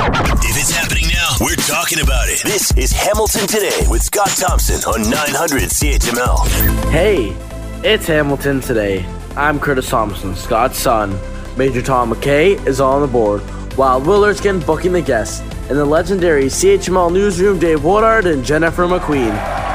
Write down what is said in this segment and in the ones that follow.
If it's happening now, we're talking about it. This is Hamilton Today with Scott Thompson on 900 CHML. Hey, it's Hamilton Today. I'm Curtis Thompson, Scott's son. Major Tom McKay is on the board, while Will Erskine booking the guests, and the legendary CHML newsroom Dave Woodard and Jennifer McQueen.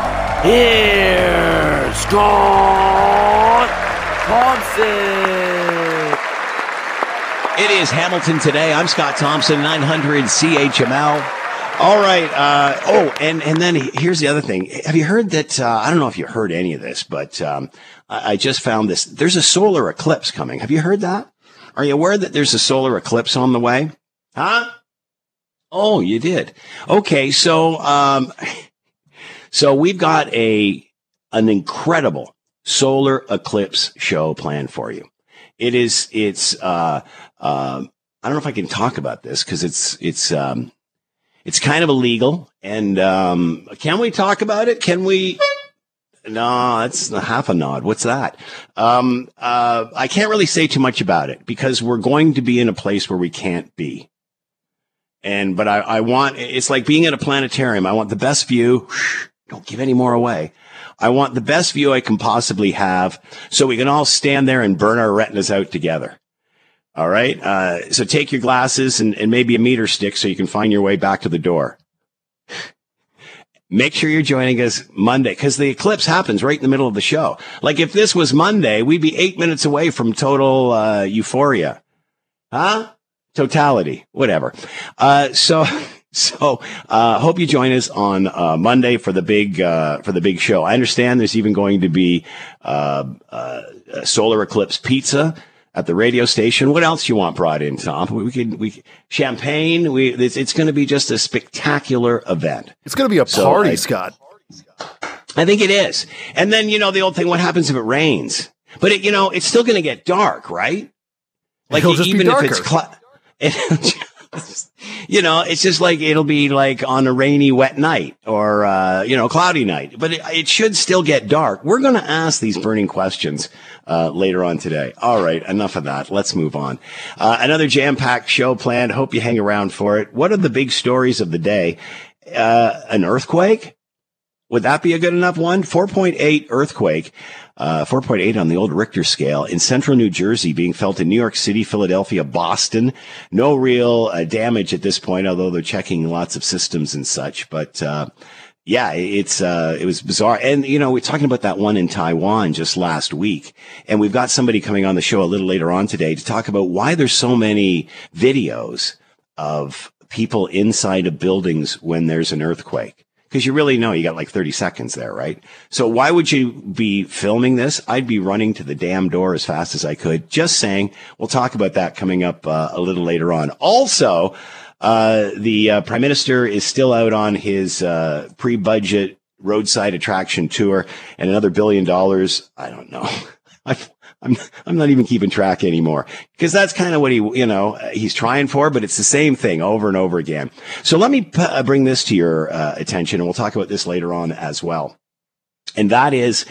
Here's Scott Thompson. It is Hamilton Today. I'm Scott Thompson, 900 CHML. All right. And then here's the other thing. Have you heard that? I don't know if you heard any of this, but I just found this. There's a solar eclipse coming. Have you heard that? Are you aware that there's a solar eclipse on the way? Huh? Oh, you did. Okay. So we've got an incredible solar eclipse show planned for you. It's I don't know if I can talk about this because it's kind of illegal. And can we talk about it? Can we? No, that's half a nod. What's that? I can't really say too much about it because we're going to be in a place where we can't be. But I want, it's like being at a planetarium. I want the best view. Don't give any more away. I want the best view I can possibly have so we can all stand there and burn our retinas out together. All right. So take your glasses and maybe a meter stick so you can find your way back to the door. Make sure you're joining us Monday because the eclipse happens right in the middle of the show. Like if this was Monday, we'd be 8 minutes away from total euphoria. Huh? Totality. Whatever. So hope you join us on Monday for the big show. I understand there's even going to be solar eclipse pizza at the radio station. What else you want brought in, Tom? We champagne. It's going to be just a spectacular event. It's going to be a party, Scott. I think it is. And then, the old thing, what happens if it rains? But it's still going to get dark, right? Like even if it's it's just like it'll be like on a rainy, wet night or, cloudy night. But it should still get dark. We're going to ask these burning questions later on today. All right, enough of that. Let's move on. Another jam-packed show planned. Hope you hang around for it. What are the big stories of the day? An earthquake? Would that be a good enough one? 4.8 earthquake. 4.8 on the old Richter scale in central New Jersey, being felt in New York City, Philadelphia, Boston. No real damage at this point, although they're checking lots of systems and such. But it was bizarre. And we're talking about that one in Taiwan just last week, and we've got somebody coming on the show a little later on today to talk about why there's so many videos of people inside of buildings when there's an earthquake. Because you really know you got like 30 seconds there, right? So why would you be filming this? I'd be running to the damn door as fast as I could. Just saying. We'll talk about that coming up a little later on. Also, the Prime Minister is still out on his pre-budget roadside attraction tour, and another $1 billion. I don't know. I'm not even keeping track anymore because that's kind of what he's trying for, but it's the same thing over and over again. So let me bring this to your attention, and we'll talk about this later on as well. And that is,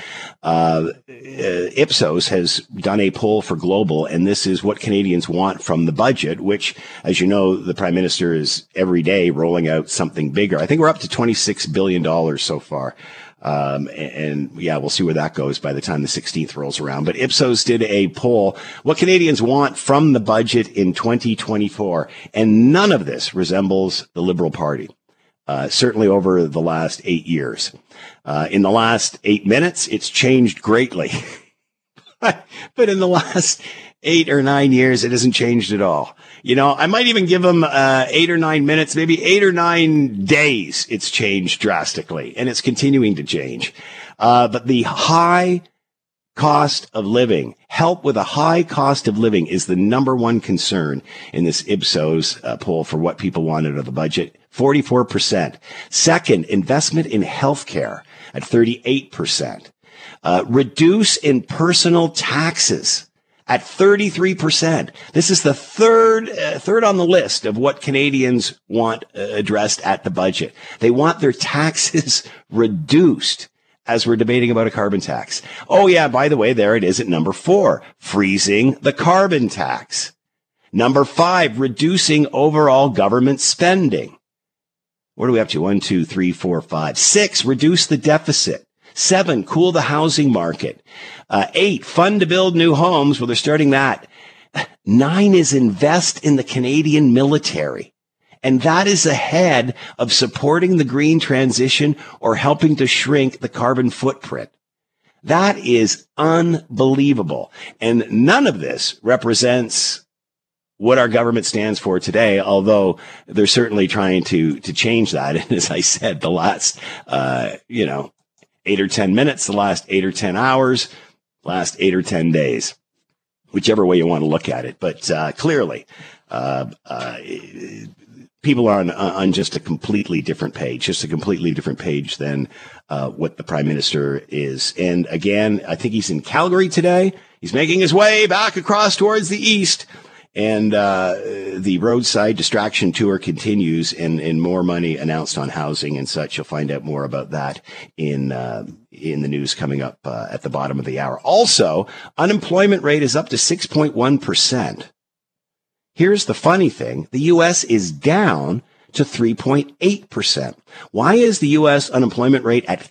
Ipsos has done a poll for Global, and this is what Canadians want from the budget, which, as you know, the Prime Minister is every day rolling out something bigger. I think we're up to $26 billion so far. We'll see where that goes by the time the 16th rolls around. But Ipsos did a poll, what Canadians want from the budget in 2024. And none of this resembles the Liberal Party, certainly over the last 8 years. In the last 8 minutes, it's changed greatly. But in the last 8 or 9 years, it hasn't changed at all. I might even give them 8 or 9 minutes, maybe 8 or 9 days. It's changed drastically, and it's continuing to change. But the high cost of living, help with a high cost of living is the number one concern in this Ipsos poll for what people want out of the budget. 44%. Second, investment in healthcare at 38%. Reduce in personal taxes at 33%. This is the third on the list of what Canadians want addressed at the budget. They want their taxes reduced as we're debating about a carbon tax. Oh yeah, by the way, there it is at number 4, freezing the carbon tax. Number 5, reducing overall government spending. What are we up to? 1, 2, 3, 4, 5. 6, reduce the deficit. 7, cool the housing market. 8, fund to build new homes. Well, they're starting that. 9 is invest in the Canadian military. And that is ahead of supporting the green transition or helping to shrink the carbon footprint. That is unbelievable. And none of this represents what our government stands for today, although they're certainly trying to change that. And as I said, the last, 8 or 10 minutes, the last 8 or 10 hours, last 8 or 10 days, whichever way you want to look at it. But clearly, people are on just a completely different page than what the Prime Minister is. And again, I think he's in Calgary today. He's making his way back across towards the east. And the roadside distraction tour continues, and more money announced on housing and such. You'll find out more about that in the news coming up at the bottom of the hour. Also, unemployment rate is up to 6.1%. Here's the funny thing. The U.S. is down to 3.8%. Why is the U.S. unemployment rate at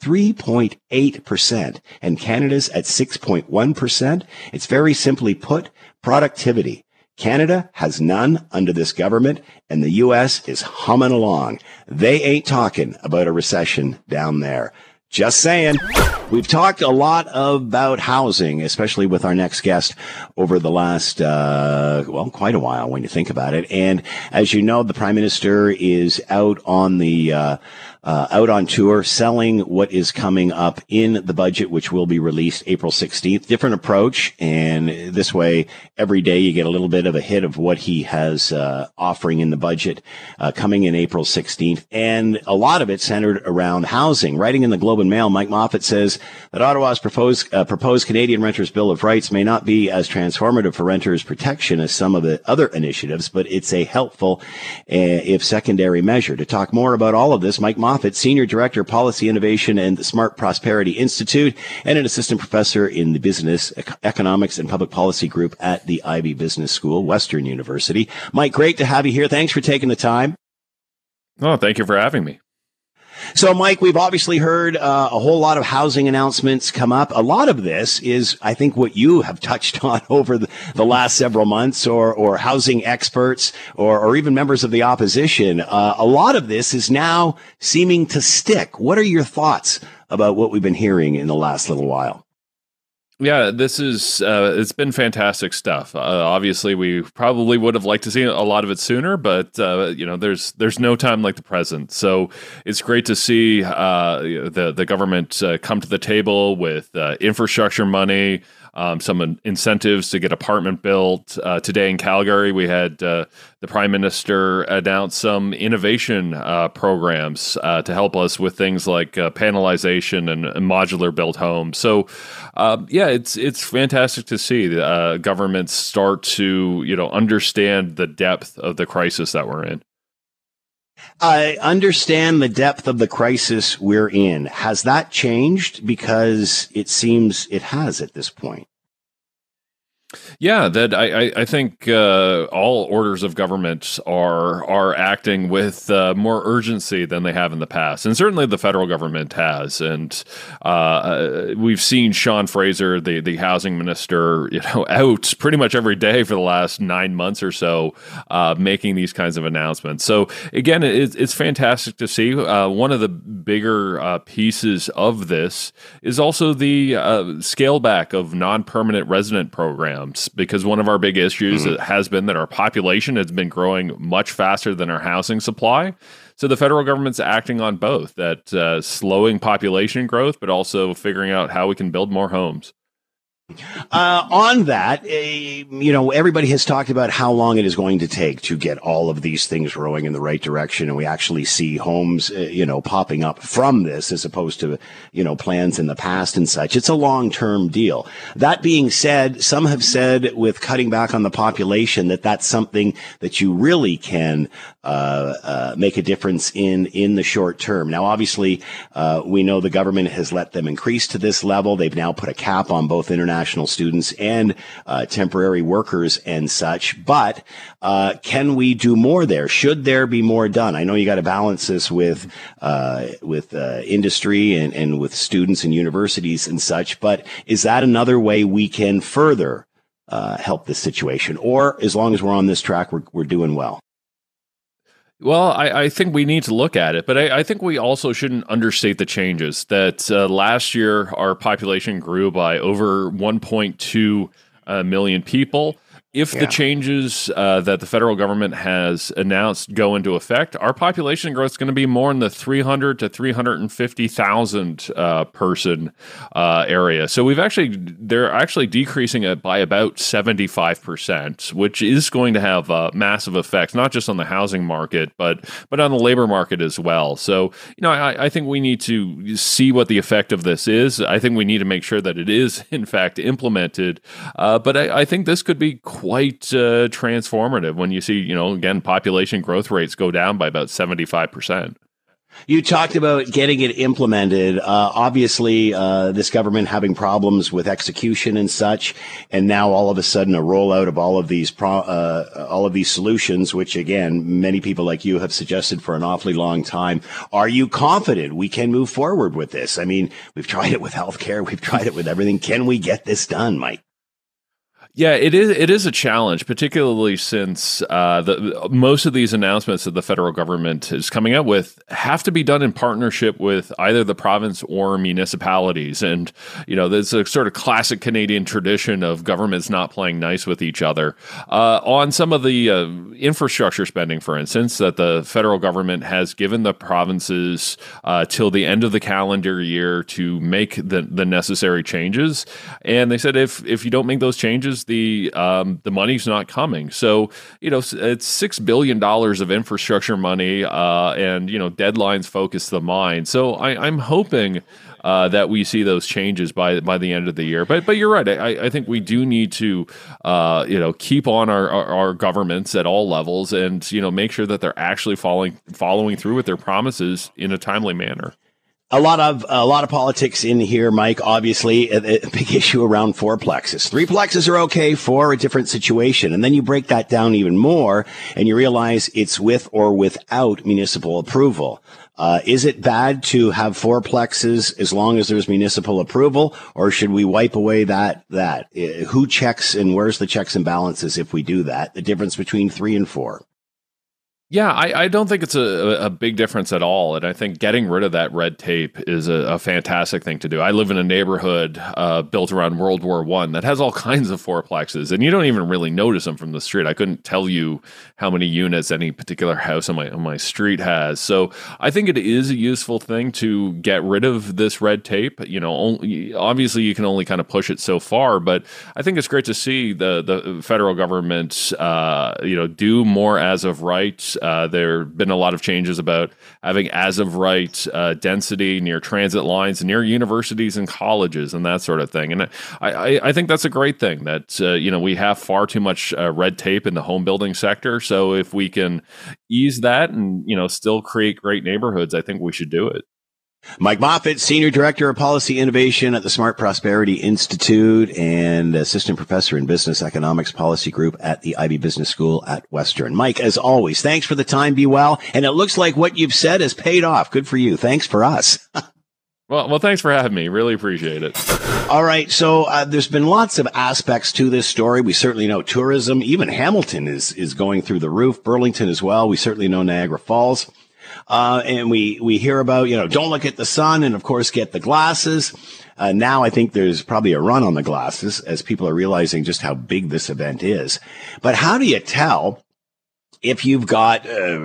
3.8% and Canada's at 6.1%? It's very simply put, productivity. Canada has none under this government, and the U.S. is humming along. They ain't talking about a recession down there. Just saying. We've talked a lot about housing, especially with our next guest over the last, quite a while when you think about it. And as you know, the Prime Minister is out on tour selling what is coming up in the budget, which will be released April 16th. Different approach. And this way, every day you get a little bit of a hit of what he has offering in the budget coming in April 16th. And a lot of it centered around housing. Writing in the Globe and Mail, Mike Moffat says that Ottawa's proposed Canadian Renters' Bill of Rights may not be as transformative for renters' protection as some of the other initiatives, but it's a helpful, if secondary measure. To talk more about all of this, Mike Moffat, Senior Director, Policy Innovation and the Smart Prosperity Institute, and an assistant professor in the Business, Economics and Public Policy Group at the Ivey Business School, Western University. Mike, great to have you here. Thanks for taking the time. Oh, thank you for having me. So, Mike, we've obviously heard a whole lot of housing announcements come up. A lot of this is, I think, what you have touched on over the last several months, or housing experts, or even members of the opposition. A lot of this is now seeming to stick. What are your thoughts about what we've been hearing in the last little while? Yeah, this is, it's been fantastic stuff. Obviously, we probably would have liked to see a lot of it sooner, but, there's no time like the present. So it's great to see the government come to the table with infrastructure money, some incentives to get apartment built. Today in Calgary, we had the Prime Minister announce some innovation programs to help us with things like panelization and modular built homes. So, it's fantastic to see the governments start to understand the depth of the crisis that we're in. I understand the depth of the crisis we're in. Has that changed? Because it seems it has at this point. Yeah, that I think all orders of government are acting with more urgency than they have in the past, and certainly the federal government has. And we've seen Sean Fraser, the housing minister, out pretty much every day for the last 9 months or so, making these kinds of announcements. So again, it's fantastic to see. One of the bigger pieces of this is also the scale back of non-permanent resident programs. Because one of our big issues has been that our population has been growing much faster than our housing supply. So the federal government's acting on both, that slowing population growth, but also figuring out how we can build more homes. On that, everybody has talked about how long it is going to take to get all of these things rowing in the right direction. And we actually see homes, popping up from this as opposed to, plans in the past and such. It's a long-term deal. That being said, some have said with cutting back on the population that's something that you really can make a difference in the short term. Now, obviously, we know the government has let them increase to this level. They've now put a cap on both international international students and temporary workers and such. But can we do more there? Should there be more done? I know you got to balance this with industry and with students and universities and such. But is that another way we can further help this situation? Or as long as we're on this track, we're doing well? Well, I think we need to look at it, but I think we also shouldn't understate the changes. That last year, our population grew by over 1.2 million people. If the changes that the federal government has announced go into effect, our population growth is going to be more in the 300 to 350,000 person area. So they're actually decreasing it by about 75%, which is going to have massive effects, not just on the housing market, but on the labor market as well. So, I think we need to see what the effect of this is. I think we need to make sure that it is, in fact, implemented. But I think this could be quite transformative when you see, again, population growth rates go down by about 75%. You talked about getting it implemented. Obviously, this government having problems with execution and such, and now all of a sudden a rollout of all of these solutions, which again, many people like you have suggested for an awfully long time. Are you confident we can move forward with this? I mean, we've tried it with healthcare, we've tried it with everything. Can we get this done, Mike? Yeah, it is a challenge, particularly since most of these announcements that the federal government is coming out with have to be done in partnership with either the province or municipalities. And, there's a sort of classic Canadian tradition of governments not playing nice with each other. On some of the infrastructure spending, for instance, that the federal government has given the provinces till the end of the calendar year to make the necessary changes. And they said if you don't make those changes, the money's not coming. So, it's $6 billion of infrastructure money, and, deadlines focus the mind. So I'm hoping that we see those changes by the end of the year. But you're right. I think we do need to, keep on our governments at all levels and, make sure that they're actually following through with their promises in a timely manner. A lot of politics in here, Mike. Obviously, a big issue around fourplexes. Threeplexes are okay for a different situation. And then you break that down even more and you realize it's with or without municipal approval. Is it bad to have fourplexes as long as there's municipal approval, or should we wipe away that? Who checks and where's the checks and balances if we do that? The difference between 3 and 4. Yeah, I don't think it's a big difference at all. And I think getting rid of that red tape is a fantastic thing to do. I live in a neighborhood built around World War I that has all kinds of fourplexes, and you don't even really notice them from the street. I couldn't tell you how many units any particular house on my street has. So I think it is a useful thing to get rid of this red tape. Obviously you can only kind of push it so far, but I think it's great to see the federal government, do more as of right. There have been a lot of changes about having as of right density near transit lines, near universities and colleges and that sort of thing. And I think that's a great thing that, we have far too much red tape in the home building sector. So if we can ease that and, still create great neighborhoods, I think we should do it. Mike Moffat, Senior Director of Policy Innovation at the Smart Prosperity Institute and Assistant Professor in Business Economics Policy Group at the Ivey Business School at Western. Mike, as always, thanks for the time. Be well. And it looks like what you've said has paid off. Good for you. Thanks for us. Well, thanks for having me. Really appreciate it. All right. So there's been lots of aspects to this story. We certainly know tourism. Even Hamilton is going through the roof. Burlington as well. We certainly know Niagara Falls. And we hear about, don't look at the sun and of course get the glasses. Now I think there's probably a run on the glasses as people are realizing just how big this event is. But how do you tell if you've got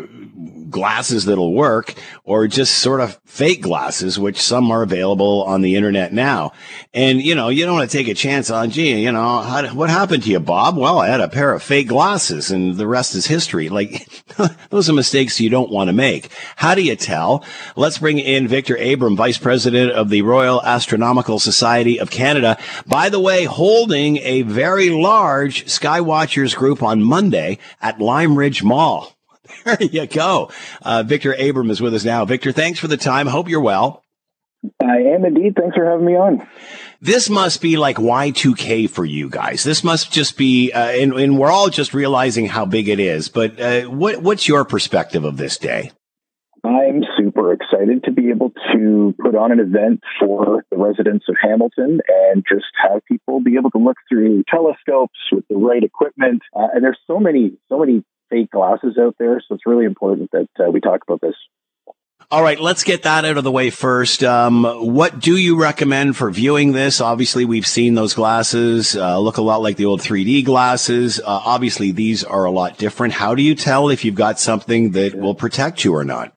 glasses that'll work or just sort of fake glasses, which some are available on the internet now? And, you don't want to take a chance on, what happened to you, Bob? Well, I had a pair of fake glasses and the rest is history. Like, those are mistakes you don't want to make. How do you tell? Let's bring in Victor Abram, Vice President of the Royal Astronomical Society of Canada. By the way, holding a very large Skywatchers group on Monday at Lime Ridge Mall. There you go. Victor Abram is with us now. Victor, thanks for the time. Hope you're well. I am indeed. Thanks for having me on. This must be like Y2K for you guys. This must just be, and we're all just realizing how big it is. But what's your perspective of this day? I'm super excited to be able to put on an event for the residents of Hamilton and just have people be able to look through telescopes with the right equipment. And there's so many fake glasses out there, so it's really important that we talk about this. All right, let's get that out of the way first. What do you recommend for viewing this? Obviously, we've seen those glasses look a lot like the old 3D glasses. Obviously, these are a lot different. How do you tell if you've got something that will protect you or not?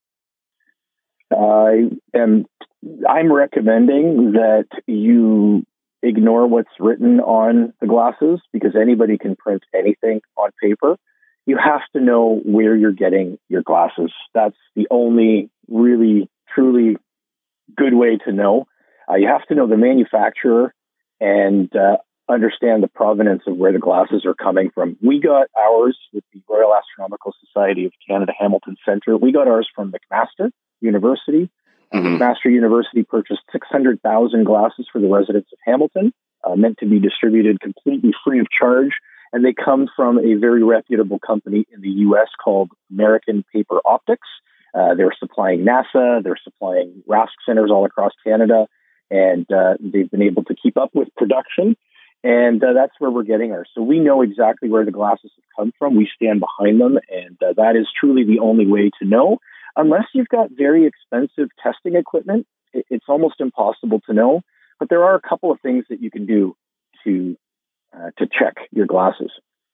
I'm recommending that you ignore what's written on the glasses because anybody can print anything on paper. You have to know where you're getting your glasses. That's the only really, truly good way to know. You have to know the manufacturer and understand the provenance of where the glasses are coming from. We got ours with the Royal Astronomical Society of Canada Hamilton Centre. We got ours from McMaster University. McMaster University purchased 600,000 glasses for the residents of Hamilton, meant to be distributed completely free of charge. And they come from a very reputable company in the U.S. called American Paper Optics. They're supplying NASA, they're supplying RASC centers all across Canada, and they've been able to keep up with production. And that's where we're getting ours. So we know exactly where the glasses have come from. We stand behind them, and that is truly the only way to know. Unless you've got very expensive testing equipment, it's almost impossible to know. But there are a couple of things that you can do to check your glasses.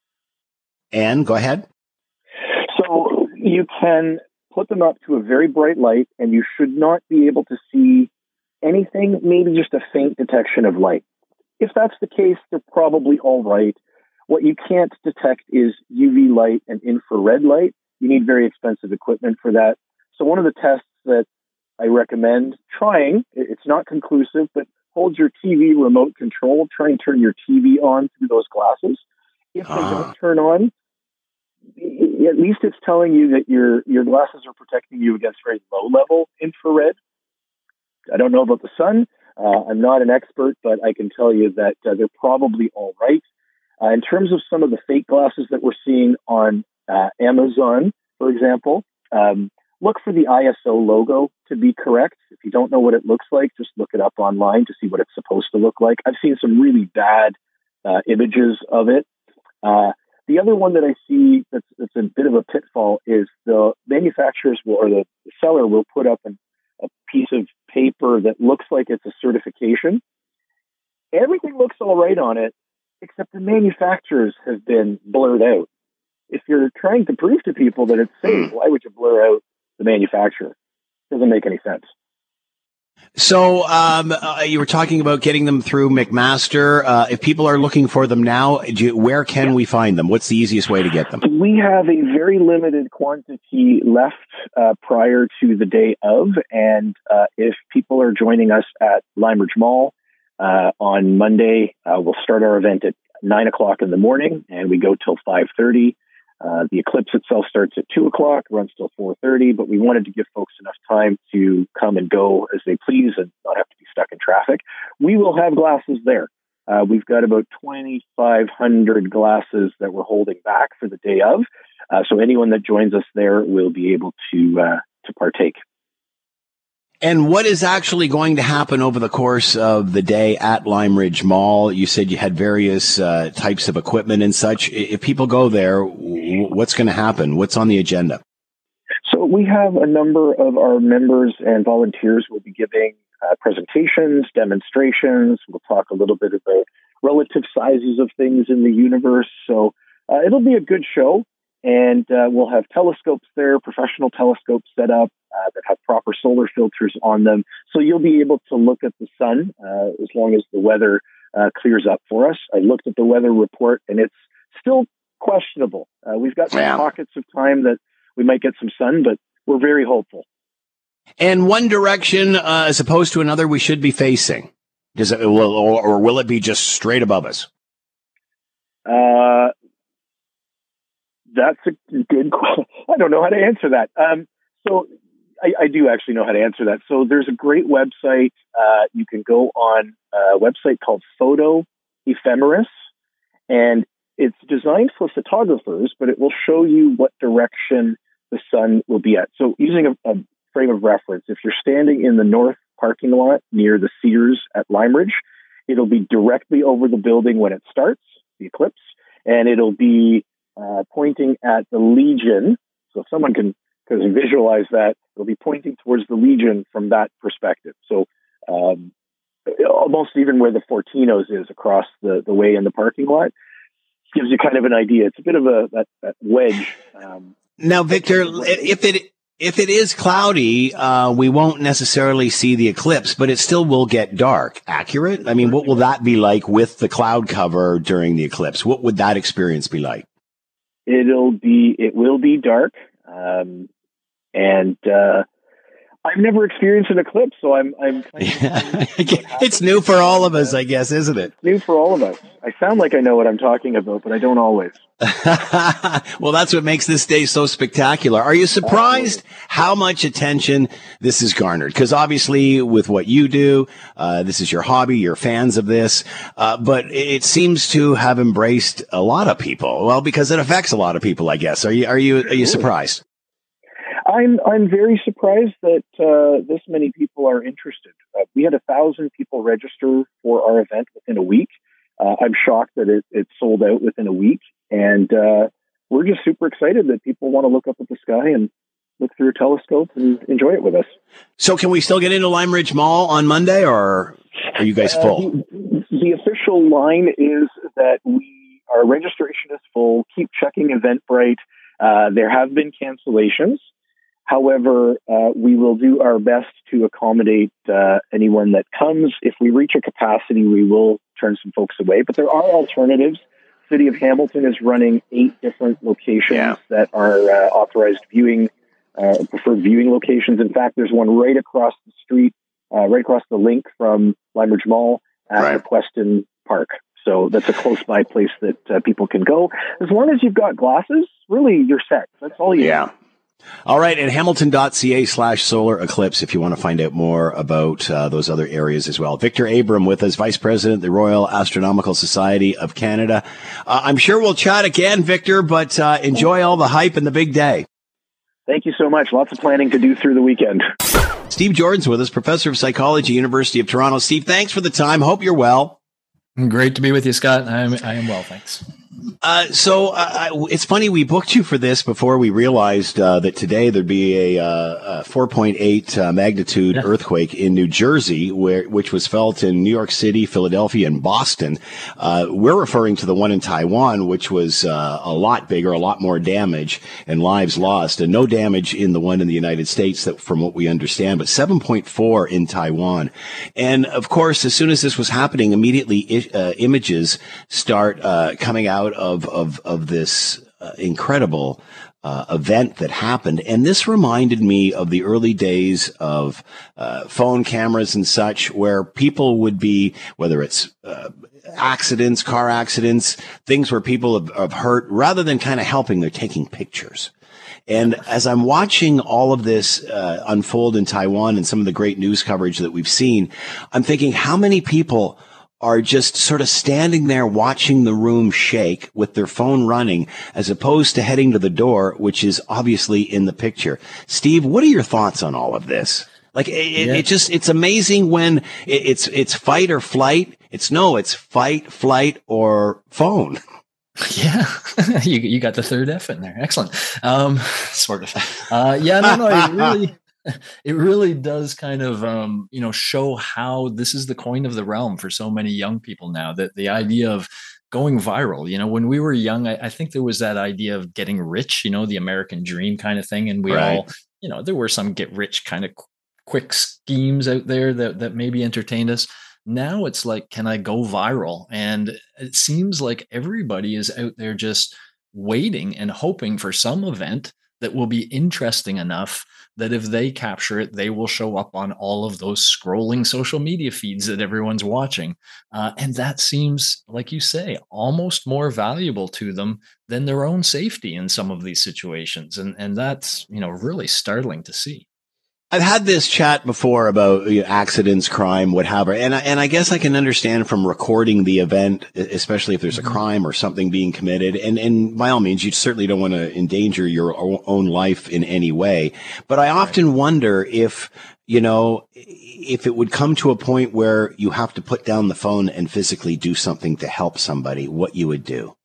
And go ahead. So you can put them up to a very bright light, and you should not be able to see anything, maybe just a faint detection of light. If that's the case, they're probably all right. What you can't detect is UV light and infrared light. You need very expensive equipment for that. So one of the tests that I recommend trying, it's not conclusive, but hold your TV remote control, try and turn your TV on through those glasses. If they don't turn on, at least it's telling you that your glasses are protecting you against very low-level infrared. I don't know about the sun. I'm not an expert, but I can tell you that they're probably all right. In terms of some of the fake glasses that we're seeing on Amazon, for example, look for the ISO logo to be correct. If you don't know what it looks like, just look it up online to see what it's supposed to look like. I've seen some really bad images of it. The other one that I see that's a bit of a pitfall is the manufacturers or the seller will put up a piece of paper that looks like it's a certification. Everything looks all right on it, except the manufacturers have been blurred out. If you're trying to prove to people that it's safe, why would you blur out the manufacturer? Doesn't make any sense. So you were talking about getting them through McMaster. If people are looking for them now, where can we find them? What's the easiest way to get them? We have a very limited quantity left prior to the day of. And if people are joining us at Lime Ridge Mall on Monday, we'll start our event at 9 o'clock in the morning, and we go till 5:30. The eclipse itself starts at 2 o'clock, runs till 4:30, but we wanted to give folks enough time to come and go as they please and not have to be stuck in traffic. We will have glasses there. We've got about 2,500 glasses that we're holding back for the day of. So anyone that joins us there will be able to partake. And what is actually going to happen over the course of the day at Lime Ridge Mall? You said you had various types of equipment and such. If people go there, what's going to happen? What's on the agenda? So we have a number of our members and volunteers who will be giving presentations, demonstrations. We'll talk a little bit about relative sizes of things in the universe. So it'll be a good show. And we'll have telescopes there, professional telescopes set up that have proper solar filters on them. So you'll be able to look at the sun as long as the weather clears up for us. I looked at the weather report, and it's still questionable. We've got some pockets of time that we might get some sun, but we're very hopeful. And one direction as opposed to another we should be facing? Or will it be just straight above us? That's a good question. I don't know how to answer that. So I do actually know how to answer that. So there's a great website. You can go on a website called Photo Ephemeris, and it's designed for photographers, but it will show you what direction the sun will be at. So using a frame of reference, if you're standing in the north parking lot near the Sears at Lime Ridge, it'll be directly over the building when it starts, the eclipse, and it'll be pointing at the Legion. So if someone can visualize that, it'll be pointing towards the Legion from that perspective. So almost even where the Fortinos is across the way in the parking lot gives you kind of an idea. It's a bit of that wedge. Now, Victor, if it is cloudy, we won't necessarily see the eclipse, but it still will get dark. Accurate? I mean, what will that be like with the cloud cover during the eclipse? What would that experience be like? It will be dark. And I've never experienced an eclipse, so I'm kind of it's new for all of us, I guess, isn't it? It's new for all of us. I sound like I know what I'm talking about, but I don't always. Well, that's what makes this day so spectacular. Are you surprised how much attention this has garnered? Because obviously with what you do, this is your hobby, you're fans of this, but it seems to have embraced a lot of people. Well, because it affects a lot of people, I guess. Are you surprised? I'm very surprised that this many people are interested. We had 1,000 people register for our event within a week. I'm shocked that it sold out within a week, and we're just super excited that people want to look up at the sky and look through a telescope and enjoy it with us. So can we still get into Lime Ridge Mall on Monday, or are you guys full? The official line is that our registration is full. Keep checking Eventbrite. There have been cancellations. However, we will do our best to accommodate anyone that comes. If we reach a capacity, we will turn some folks away. But there are alternatives. City of Hamilton is running 8 different locations that are authorized viewing, preferred viewing locations. In fact, there's one right across the street, right across the link from Lime Ridge Mall at the Queston Park. So that's a close by place that people can go. As long as you've got glasses, really, you're set. That's all you need. All right, and hamilton.ca/solar eclipse if you want to find out more about those other areas as well. Victor Abram with us, Vice President of the Royal Astronomical Society of Canada. I'm sure we'll chat again, Victor, but enjoy all the hype and the big day. Thank you so much. Lots of planning to do through the weekend. Steve Jordan's with us, Professor of Psychology, University of Toronto. Steve, thanks for the time. Hope you're well. Great to be with you, Scott. I am well, thanks. It's funny, we booked you for this before we realized that today there'd be a 4.8 magnitude earthquake in New Jersey, which was felt in New York City, Philadelphia, and Boston. We're referring to the one in Taiwan, which was a lot bigger, a lot more damage and lives lost, and no damage in the one in the United States, that from what we understand, but 7.4 in Taiwan. And of course, as soon as this was happening, immediately images start coming out of this incredible event that happened. And this reminded me of the early days of phone cameras and such, where people would be, whether it's accidents, car accidents, things where people have hurt, rather than kind of helping, they're taking pictures. And as I'm watching all of this unfold in Taiwan and some of the great news coverage that we've seen, I'm thinking, how many people are just sort of standing there watching the room shake with their phone running, as opposed to heading to the door, which is obviously in the picture. Steve, what are your thoughts on all of this? Like, it's amazing when it's fight or flight. It's fight, flight, or phone. Yeah, you got the third F in there. Excellent. Sort of. It really does kind of, show how this is the coin of the realm for so many young people now, that the idea of going viral, when we were young, I think there was that idea of getting rich, the American dream kind of thing. And we all, there were some get rich kind of quick schemes out there that maybe entertained us. Now it's like, can I go viral? And it seems like everybody is out there just waiting and hoping for some event that will be interesting enough that if they capture it, they will show up on all of those scrolling social media feeds that everyone's watching. And that seems, like you say, almost more valuable to them than their own safety in some of these situations. And that's, really startling to see. I've had this chat before about accidents, crime, whatever, and I guess I can understand from recording the event, especially if there's a crime or something being committed, and by all means, you certainly don't want to endanger your own life in any way. But I often wonder if, if it would come to a point where you have to put down the phone and physically do something to help somebody, what you would do.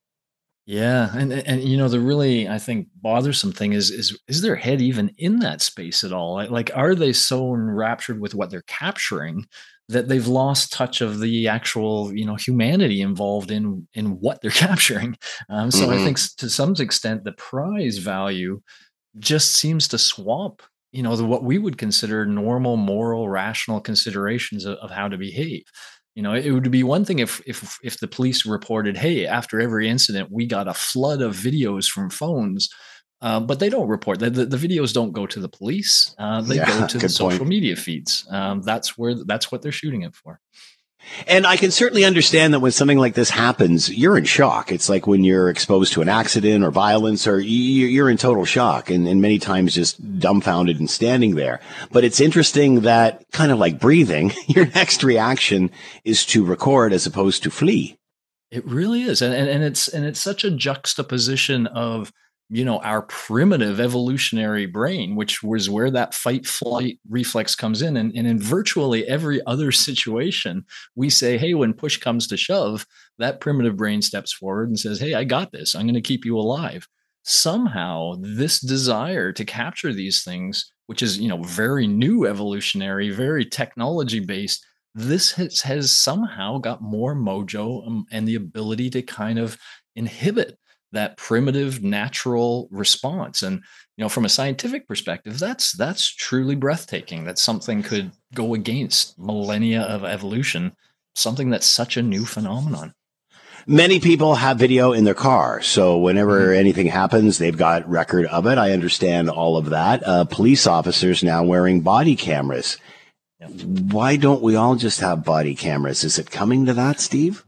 Yeah, and the really, I think, bothersome thing is their head even in that space at all? Like, are they so enraptured with what they're capturing that they've lost touch of the actual, humanity involved in what they're capturing? So I think to some extent the prize value just seems to swamp, what we would consider normal, moral, rational considerations of how to behave. It would be one thing if the police reported, hey, after every incident, we got a flood of videos from phones, but they don't report. The videos don't go to the police. They go to the social media feeds. That's what they're shooting it for. And I can certainly understand that when something like this happens, you're in shock. It's like when you're exposed to an accident or violence, or you're in total shock and many times just dumbfounded and standing there. But it's interesting that, kind of like breathing, your next reaction is to record as opposed to flee. It really is. And it's such a juxtaposition of, our primitive evolutionary brain, which was where that fight flight reflex comes in. And in virtually every other situation, we say, hey, when push comes to shove, that primitive brain steps forward and says, hey, I got this. I'm going to keep you alive. Somehow this desire to capture these things, which is, very new evolutionary, very technology based, this has somehow got more mojo and the ability to kind of inhibit that primitive natural response. And from a scientific perspective, that's truly breathtaking, that something could go against millennia of evolution, something that's such a new phenomenon. Many people have video in their car, so whenever anything happens, they've got record of it. I understand all of that. Police officers now wearing body cameras. Yep. Why don't we all just have body cameras? Is it coming to that, Steve?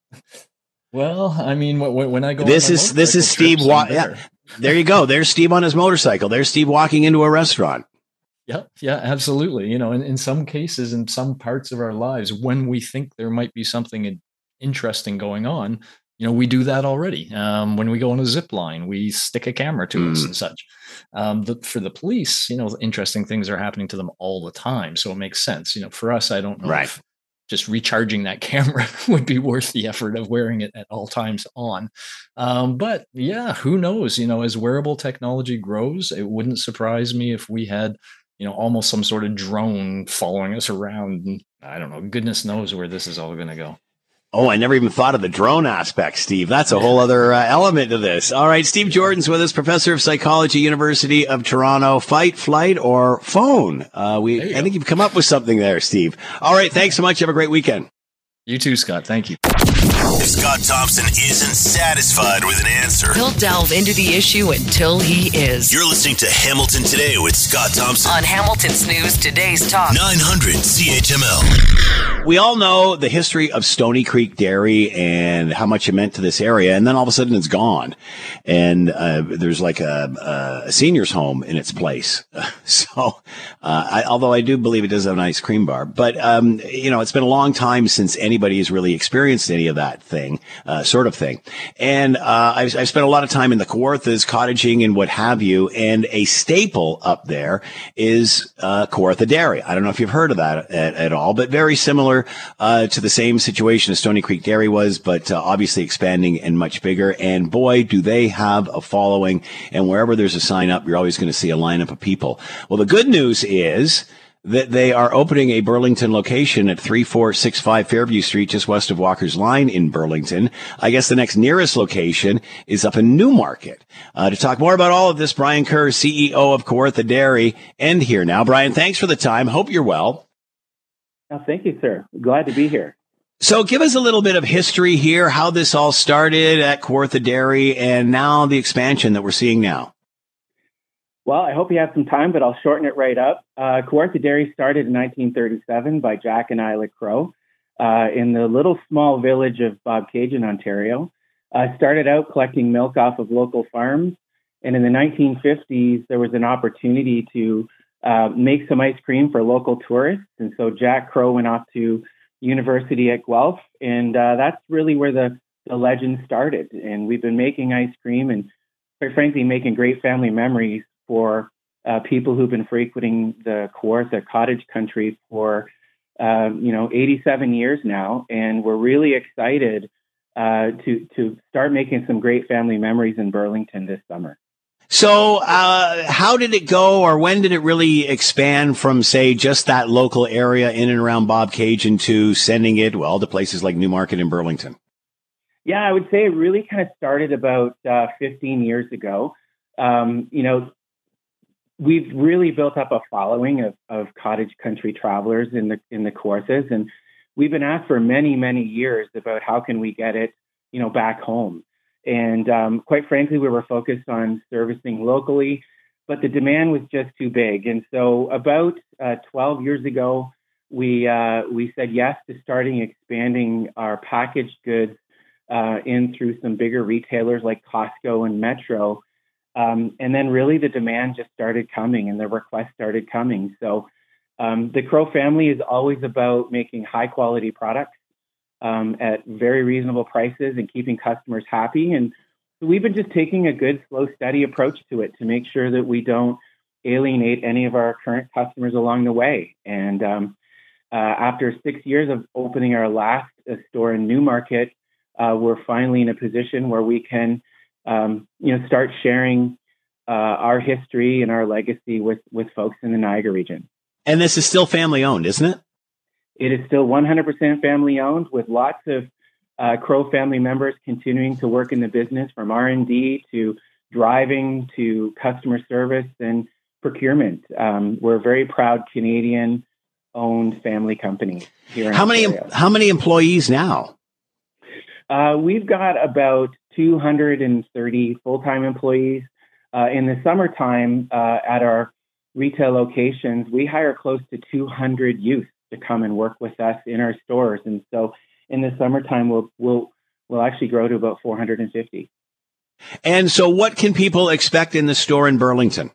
Well, I mean, when I go, this is Steve. There you go. There's Steve on his motorcycle. There's Steve walking into a restaurant. Yep. Yeah, absolutely. In some cases, in some parts of our lives, when we think there might be something interesting going on, we do that already. When we go on a zip line, we stick a camera to us and such. For the police, interesting things are happening to them all the time. So it makes sense. For us, I don't know if just recharging that camera would be worth the effort of wearing it at all times on. But yeah, who knows? As wearable technology grows, it wouldn't surprise me if we had, almost some sort of drone following us around. And I don't know, goodness knows where this is all going to go. Oh, I never even thought of the drone aspect, Steve. That's a whole other element to this. All right, Steve Jordan's with us, professor of psychology, University of Toronto. Fight, flight, or phone? I think you've come up with something there, Steve. All right, thanks so much. Have a great weekend. You too, Scott. Thank you. If Scott Thompson isn't satisfied with an answer, he'll delve into the issue until he is. You're listening to Hamilton Today with Scott Thompson on Hamilton's News, today's talk 900 CHML. We all know the history of Stoney Creek Dairy and how much it meant to this area, and then all of a sudden it's gone, and there's like a seniors home in its place. Although I do believe it does have an ice cream bar, but it's been a long time since anybody has really experienced any of that sort of thing. And I've spent a lot of time in the Kawarthas, cottaging and what have you, and a staple up there is Kawartha Dairy. I don't know if you've heard of that at all, but very similar to the same situation as Stoney Creek Dairy was, but obviously expanding and much bigger. And boy, do they have a following. And wherever there's a sign up, you're always going to see a lineup of people. Well, the good news is that they are opening a Burlington location at 3465 Fairview Street, just west of Walker's Line in Burlington. I guess the next nearest location is up in Newmarket. To talk more about all of this, Brian Kerr, CEO of Kawartha Dairy, and here now. Brian, thanks for the time. Hope you're well. Oh, thank you, sir. Glad to be here. So give us a little bit of history here, how this all started at Kawartha Dairy and now the expansion that we're seeing now. Well, I hope you have some time, but I'll shorten it right up. Kawartha Dairy started in 1937 by Jack and Isla Crow in the little small village of Bobcaygeon, Ontario. Started out collecting milk off of local farms. And in the 1950s, there was an opportunity to make some ice cream for local tourists. And so Jack Crow went off to university at Guelph, and that's really where the legend started. And we've been making ice cream and, quite frankly, making great family memories for people who've been frequenting the Kawartha Cottage Country for 87 years now. And we're really excited to start making some great family memories in Burlington this summer. So how did it go, or when did it really expand from, say, just that local area in and around Bobcaygeon to sending it, well, to places like Newmarket and Burlington? Yeah, I would say it really kind of started about 15 years ago. We've really built up a following of cottage country travelers in the Kawarthas, and we've been asked for many, many years about how can we get it, back home. And quite frankly, we were focused on servicing locally, but the demand was just too big. And so about 12 years ago, we said yes to expanding our packaged goods in through some bigger retailers like Costco and Metro. And then really the demand just started coming and the requests started coming. So the Crow family is always about making high quality products at very reasonable prices and keeping customers happy. And we've been just taking a good, slow, steady approach to it to make sure that we don't alienate any of our current customers along the way. And after 6 years of opening our last store in Newmarket, we're finally in a position where we can, start sharing our history and our legacy with folks in the Niagara region. And this is still family owned, isn't it? It is still 100% family owned, with lots of Crow family members continuing to work in the business, from R&D to driving to customer service and procurement. We're a very proud Canadian-owned family company here in Ontario. How many employees now? We've got about 230 full-time employees. In the summertime, at our retail locations, we hire close to 200 youth to come and work with us in our stores. And so in the summertime, we'll actually grow to about 450. And so what can people expect in the store in Burlington?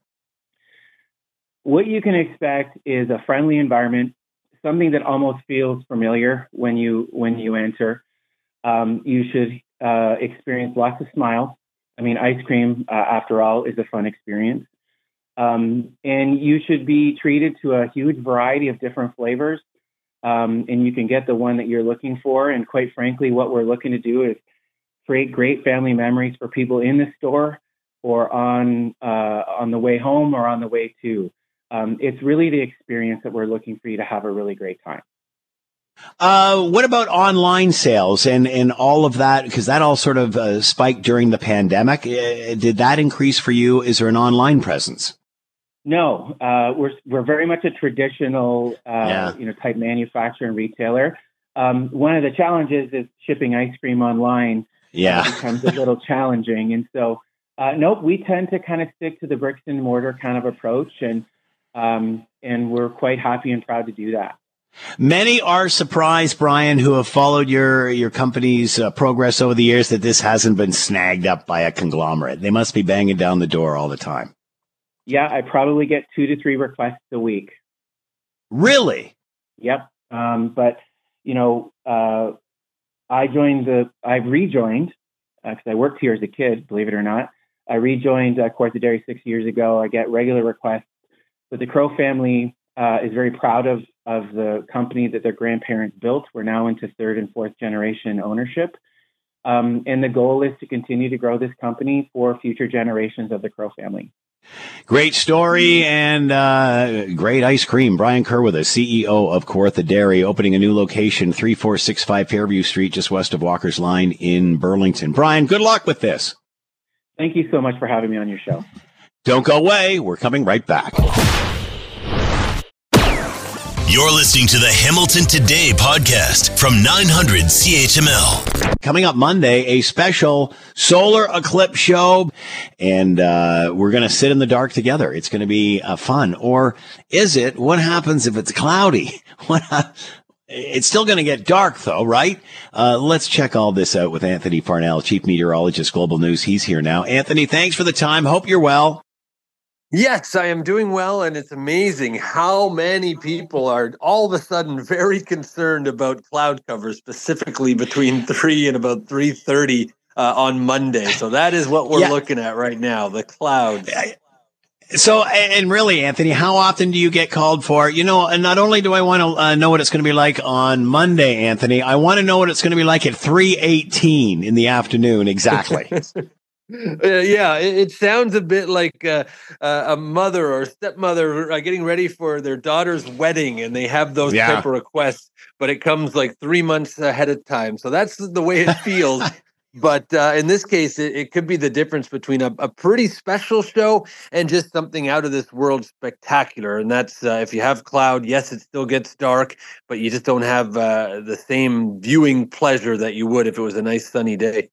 What you can expect is a friendly environment, something that almost feels familiar when you enter. You should experience lots of smiles. I mean, ice cream, after all, is a fun experience. And you should be treated to a huge variety of different flavors. And you can get the one that you're looking for. And quite frankly, what we're looking to do is create great family memories for people in the store or on the way home or on the way to. It's really the experience that we're looking for you to have a really great time. What about online sales and all of that? Because that all sort of spiked during the pandemic. Did that increase for you? Is there an online presence? No, we're very much a traditional, type manufacturer and retailer. One of the challenges is shipping ice cream online. Becomes a little challenging, and so nope, we tend to kind of stick to the bricks and mortar kind of approach, and we're quite happy and proud to do that. Many are surprised, Brian, who have followed your company's progress over the years, that this hasn't been snagged up by a conglomerate. They must be banging down the door all the time. Yeah, I probably get 2 to 3 requests a week. Really? Yep. But I've rejoined because I worked here as a kid, believe it or not. I rejoined Kawartha Dairy 6 years ago. I get regular requests, but the Crow family is very proud of the company that their grandparents built. We're now into 3rd and 4th generation ownership. And the goal is to continue to grow this company for future generations of the Crow family. Great story and great ice cream. Brian Kerr, the CEO of Kawartha Dairy, opening a new location, 3465 Fairview Street, just west of Walker's Line in Burlington. Brian, good luck with this. Thank you so much for having me on your show. Don't go away. We're coming right back. You're listening to the Hamilton Today podcast from 900 CHML. Coming up Monday, a special solar eclipse show, and we're going to sit in the dark together. It's going to be fun. Or is it? What happens if it's cloudy? It's still going to get dark, though, right? Let's check all this out with Anthony Farnell, Chief Meteorologist, Global News. He's here now. Anthony, thanks for the time. Hope you're well. Yes, I am doing well, and it's amazing how many people are all of a sudden very concerned about cloud cover, specifically between 3 and about 3:30 on Monday. So that is what we're looking at right now, the clouds. So, and really, Anthony, how often do you get called for? You know, and not only do I want to know what it's going to be like on Monday, Anthony, I want to know what it's going to be like at 3:18 in the afternoon, exactly. It sounds a bit like a mother or stepmother getting ready for their daughter's wedding, and they have those type of requests, but it comes like 3 months ahead of time. So that's the way it feels. But in this case, it could be the difference between a pretty special show and just something out of this world spectacular. And that's if you have cloud, yes, it still gets dark, but you just don't have the same viewing pleasure that you would if it was a nice sunny day.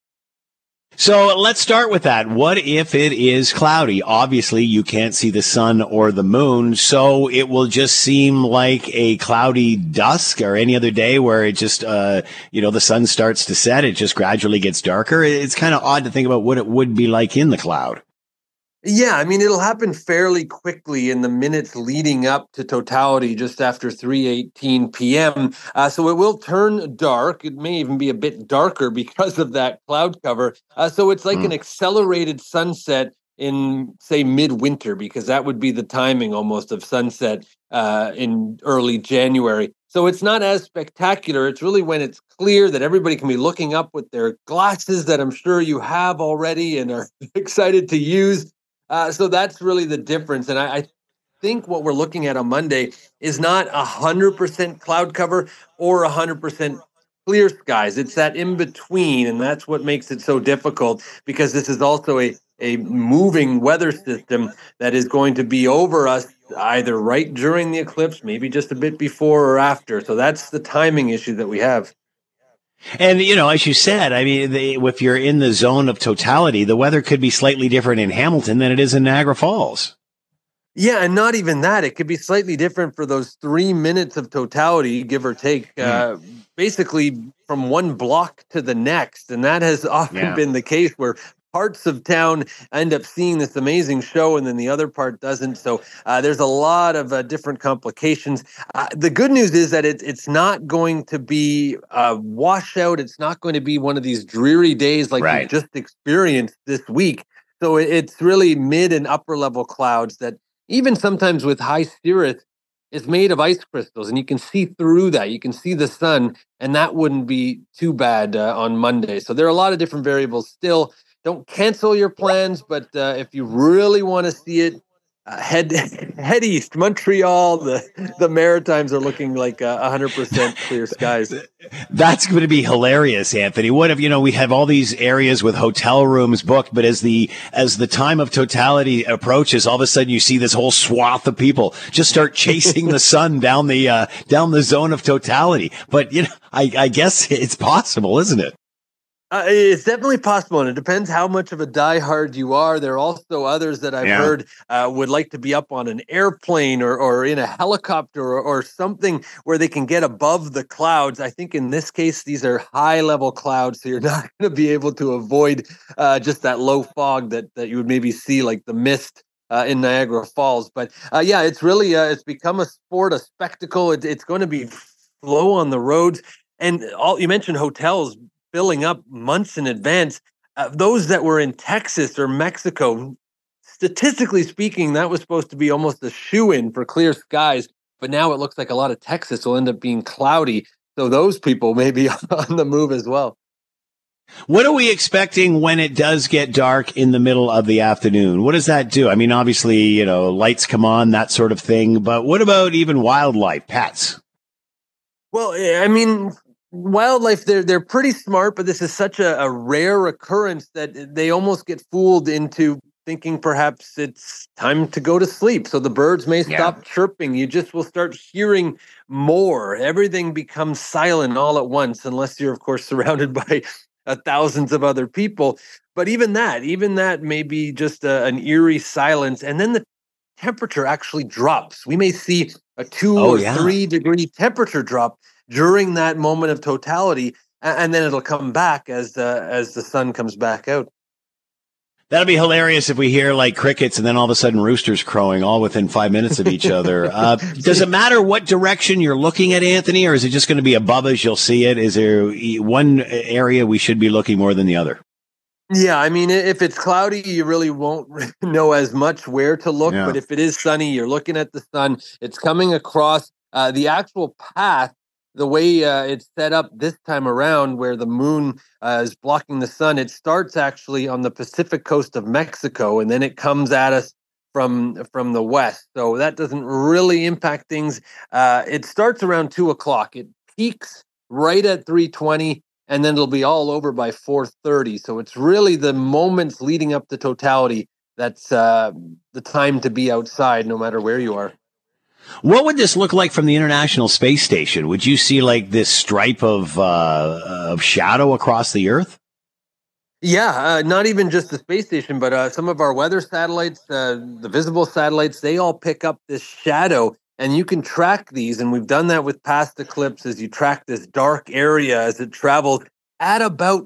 So let's start with that. What if it is cloudy? Obviously, you can't see the sun or the moon, so it will just seem like a cloudy dusk or any other day where it just, the sun starts to set. It just gradually gets darker. It's kind of odd to think about what it would be like in the cloud. Yeah, I mean, it'll happen fairly quickly in the minutes leading up to totality just after 3:18 p.m. So it will turn dark. It may even be a bit darker because of that cloud cover. So it's like an accelerated sunset in, say, midwinter, because that would be the timing almost of sunset in early January. So it's not as spectacular. It's really when it's clear that everybody can be looking up with their glasses that I'm sure you have already and are excited to use. So that's really the difference. And I think what we're looking at on Monday is not 100% cloud cover or 100% clear skies. It's that in between. And that's what makes it so difficult, because this is also a moving weather system that is going to be over us either right during the eclipse, maybe just a bit before or after. So that's the timing issue that we have. And, as you said, I mean, if you're in the zone of totality, the weather could be slightly different in Hamilton than it is in Niagara Falls. Yeah, and not even that. It could be slightly different for those 3 minutes of totality, give or take, basically from one block to the next. And that has often been the case where parts of town end up seeing this amazing show and then the other part doesn't. So there's a lot of different complications. The good news is that it's not going to be a washout. It's not going to be one of these dreary days like we just experienced this week. So it's really mid and upper level clouds that even sometimes with high cirrus is made of ice crystals, and you can see through that. You can see the sun, and that wouldn't be too bad on Monday. So there are a lot of different variables still. Don't cancel your plans, but if you really want to see it, head east. Montreal, the Maritimes are looking like 100% clear skies. That's going to be hilarious, Anthony. What if, we have all these areas with hotel rooms booked, but as the time of totality approaches, all of a sudden you see this whole swath of people just start chasing the sun down the zone of totality. But, I guess it's possible, isn't it? It's definitely possible, and it depends how much of a diehard you are. There are also others that I've heard would like to be up on an airplane or in a helicopter or something where they can get above the clouds. I think in this case, these are high-level clouds, so you're not going to be able to avoid just that low fog that you would maybe see, like the mist in Niagara Falls. But it's really it's become a sport, a spectacle. It's going to be slow on the roads. And you mentioned hotels filling up months in advance. Those that were in Texas or Mexico, statistically speaking, that was supposed to be almost a shoo-in for clear skies. But now it looks like a lot of Texas will end up being cloudy. So those people may be on the move as well. What are we expecting when it does get dark in the middle of the afternoon? What does that do? I mean, obviously, lights come on, that sort of thing. But what about even wildlife, pets? Well, I mean, wildlife, they're pretty smart, but this is such a rare occurrence that they almost get fooled into thinking perhaps it's time to go to sleep. So the birds may stop chirping. You just will start hearing more. Everything becomes silent all at once, unless you're, of course, surrounded by thousands of other people. But even that may be just an eerie silence. And then the temperature actually drops. We may see a 2 or 3 degree temperature drop during that moment of totality, and then it'll come back as the sun comes back out. That'll be hilarious if we hear like crickets and then all of a sudden roosters crowing all within 5 minutes of each other. Does it matter what direction you're looking at, Anthony, or is it just going to be above us? You'll see it. Is there one area we should be looking more than the other? Yeah, I mean, if it's cloudy, you really won't know as much where to look. Yeah. But if it is sunny, you're looking at the sun. It's coming across the actual path. The way it's set up this time around, where the moon is blocking the sun, it starts actually on the Pacific coast of Mexico, and then it comes at us from the west. So that doesn't really impact things. It starts around 2:00. It peaks right at 3:20, and then it'll be all over by 4:30. So it's really the moments leading up to totality that's the time to be outside, no matter where you are. What would this look like from the International Space Station? Would you see like this stripe of shadow across the Earth? Yeah, not even just the space station, but some of our weather satellites, the visible satellites, they all pick up this shadow, and you can track these. And we've done that with past eclipses. You track this dark area as it travels at about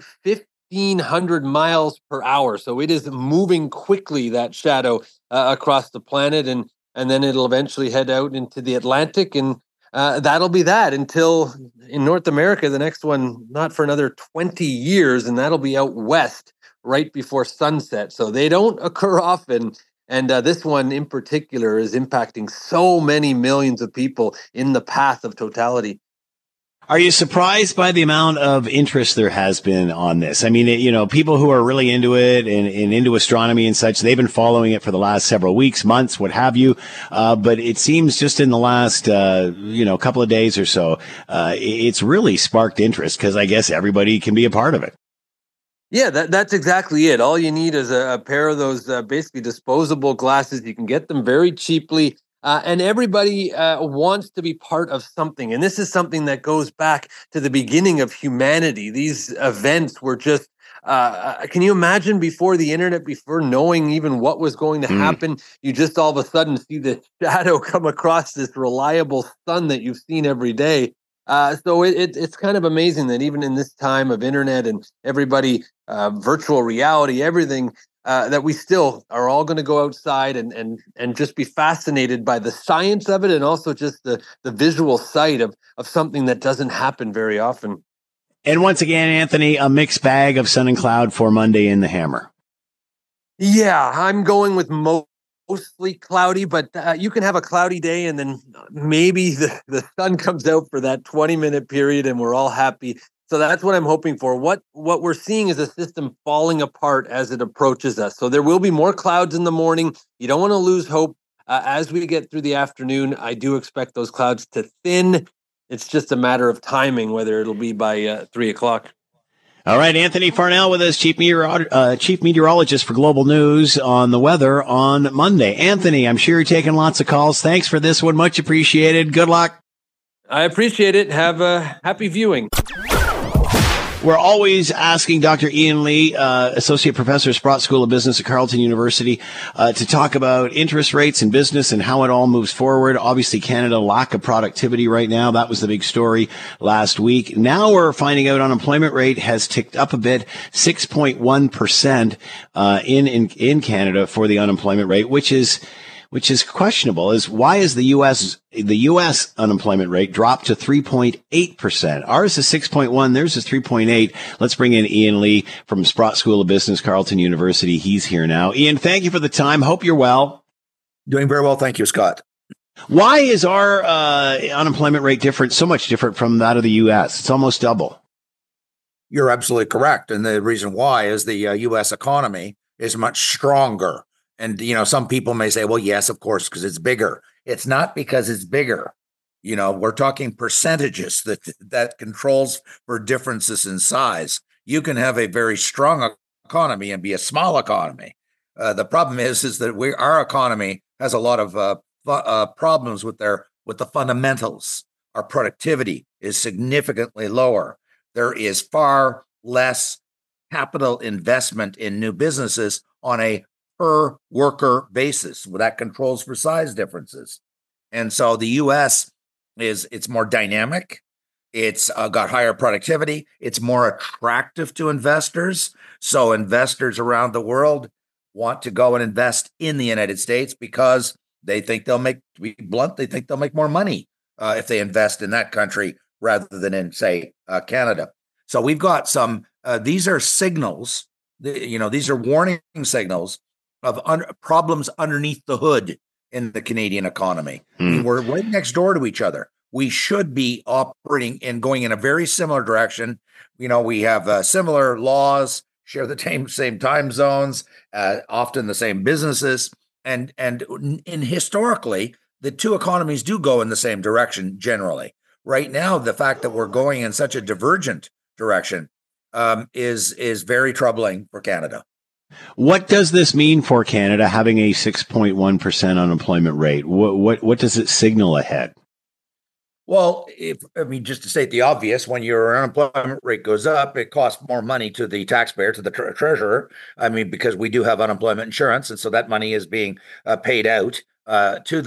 1,500 miles per hour. So it is moving quickly, that shadow, across the planet. And then it'll eventually head out into the Atlantic, and that'll be that until in North America, the next one, not for another 20 years, and that'll be out west right before sunset. So they don't occur often. And this one in particular is impacting so many millions of people in the path of totality. Are you surprised by the amount of interest there has been on this? I mean, people who are really into it and into astronomy and such, they've been following it for the last several weeks, months, what have you. But it seems just in the last, couple of days or so, it's really sparked interest because I guess everybody can be a part of it. Yeah, that's exactly it. All you need is a pair of those basically disposable glasses. You can get them very cheaply. And everybody wants to be part of something. And this is something that goes back to the beginning of humanity. These events were just, can you imagine before the internet, before knowing even what was going to happen, you just all of a sudden see this shadow come across this reliable sun that you've seen every day. So it's kind of amazing that even in this time of internet and everybody, virtual reality, everything, that we still are all going to go outside and just be fascinated by the science of it, and also just the visual sight of something that doesn't happen very often. And once again, Anthony, a mixed bag of sun and cloud for Monday in the Hammer. Yeah, I'm going with mostly cloudy, but you can have a cloudy day and then maybe the sun comes out for that 20-minute period and we're all happy. So that's what I'm hoping for. What we're seeing is a system falling apart as it approaches us. So there will be more clouds in the morning. You don't want to lose hope. As we get through the afternoon, I do expect those clouds to thin. It's just a matter of timing, whether it'll be by 3:00. All right, Anthony Farnell with us, chief meteorologist for Global News on the weather on Monday. Anthony, I'm sure you're taking lots of calls. Thanks for this one. Much appreciated. Good luck. I appreciate it. Have a happy viewing. We're always asking Dr. Ian Lee, Associate Professor, Sprott School of Business at Carleton University, to talk about interest rates in business and how it all moves forward. Obviously, Canada, lack of productivity right now. That was the big story last week. Now we're finding out unemployment rate has ticked up a bit, 6.1% in Canada for the unemployment rate, which is questionable. Why is the U.S. unemployment rate dropped to 3.8%? Ours is 6.1. Theirs is 3.8. Let's bring in Ian Lee from Sprott School of Business, Carleton University. He's here now. Ian, thank you for the time. Hope you're well. Doing very well. Thank you, Scott. Why is our unemployment rate so much different from that of the U.S.? It's almost double. You're absolutely correct. And the reason why is the U.S. economy is much stronger. And, some people may say, well, yes, of course, because it's bigger. It's not because it's bigger. We're talking percentages that controls for differences in size. You can have a very strong economy and be a small economy. The problem is that our economy has a lot of problems with the fundamentals. Our productivity is significantly lower. There is far less capital investment in new businesses on a per worker basis. That controls for size differences. And so the U.S. it's more dynamic. It's got higher productivity. It's more attractive to investors. So investors around the world want to go and invest in the United States because they think they'll make, to be blunt, they think they'll make more money if they invest in that country rather than in, say, Canada. So we've got some, these are signals, these are warning signals of problems underneath the hood in the Canadian economy. I mean, we're right next door to each other. We should be operating and going in a very similar direction. We have similar laws, share the same time zones, often the same businesses. And historically, the two economies do go in the same direction generally. Right now, the fact that we're going in such a divergent direction is very troubling for Canada. What does this mean for Canada having a 6.1% unemployment rate? What does it signal ahead? Well, just to state the obvious, when your unemployment rate goes up, it costs more money to the taxpayer, to the treasurer. Because we do have unemployment insurance, and so that money is being paid out to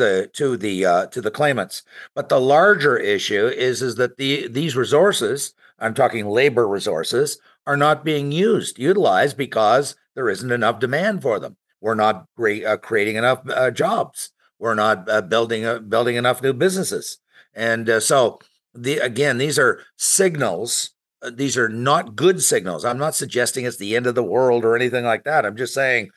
the claimants. But the larger issue is that these resources, I'm talking labor resources, are not being utilized because there isn't enough demand for them. We're not creating enough jobs. We're not building enough new businesses. And so, these are signals. These are not good signals. I'm not suggesting it's the end of the world or anything like that. I'm just saying,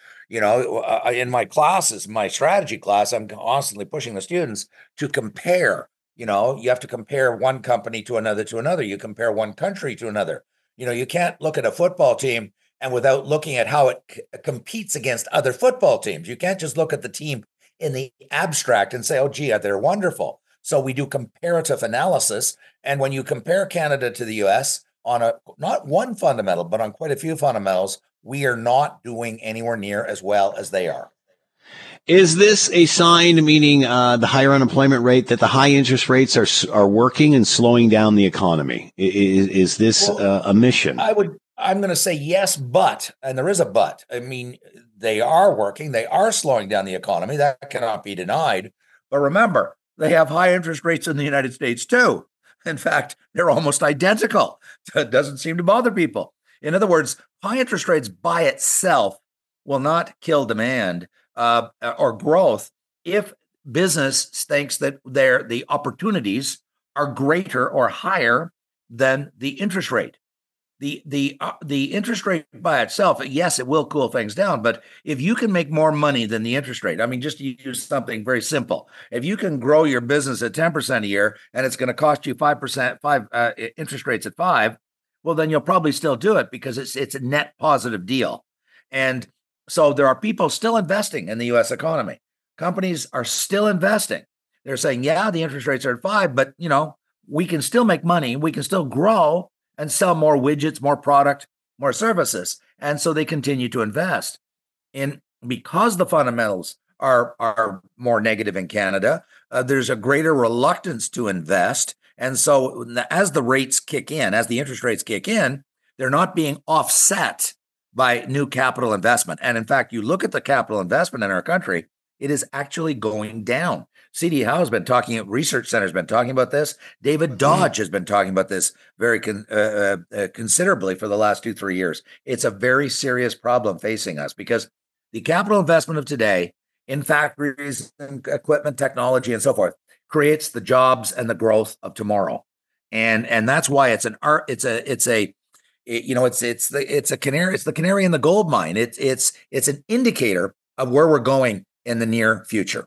in my classes, my strategy class, I'm constantly pushing the students to compare. You have to compare one company to another. You compare one country to another. You can't look at a football team and without looking at how it competes against other football teams. You can't just look at the team in the abstract and say, oh, gee, they're wonderful. So we do comparative analysis. And when you compare Canada to the US on not one fundamental, but on quite a few fundamentals, we are not doing anywhere near as well as they are. Is this a sign, meaning the higher unemployment rate, that the high interest rates are working and slowing down the economy? Is this a mission? I'm going to say yes, but, and there is a but. They are working. They are slowing down the economy. That cannot be denied. But remember, they have high interest rates in the United States too. In fact, they're almost identical. It doesn't seem to bother people. In other words, high interest rates by itself will not kill demand or growth if business thinks that the opportunities are greater or higher than the interest rate. The interest rate by itself, yes, it will cool things down. But if you can make more money than the interest rate, just to use something very simple, if you can grow your business at 10% a year and it's going to cost you 5%, interest rates at 5%, well, then you'll probably still do it because it's a net positive deal. And so there are people still investing in the U.S. economy. Companies are still investing. They're saying, yeah, the interest rates are at 5%, but we can still make money. We can still grow and sell more widgets, more product, more services. And so they continue to invest. And because the fundamentals are more negative in Canada, there's a greater reluctance to invest. And so as the rates kick in, as the interest rates kick in, they're not being offset by new capital investment. And in fact, you look at the capital investment in our country, it is actually going down. C.D. Howe has been talking, Research Center has been talking about this. David Dodge has been talking about this very considerably for the last 2-3 years. It's a very serious problem facing us because the capital investment of today in factories and equipment, technology, and so forth creates the jobs and the growth of tomorrow. And that's why it's the canary in the gold mine. It's an indicator of where we're going in the near future.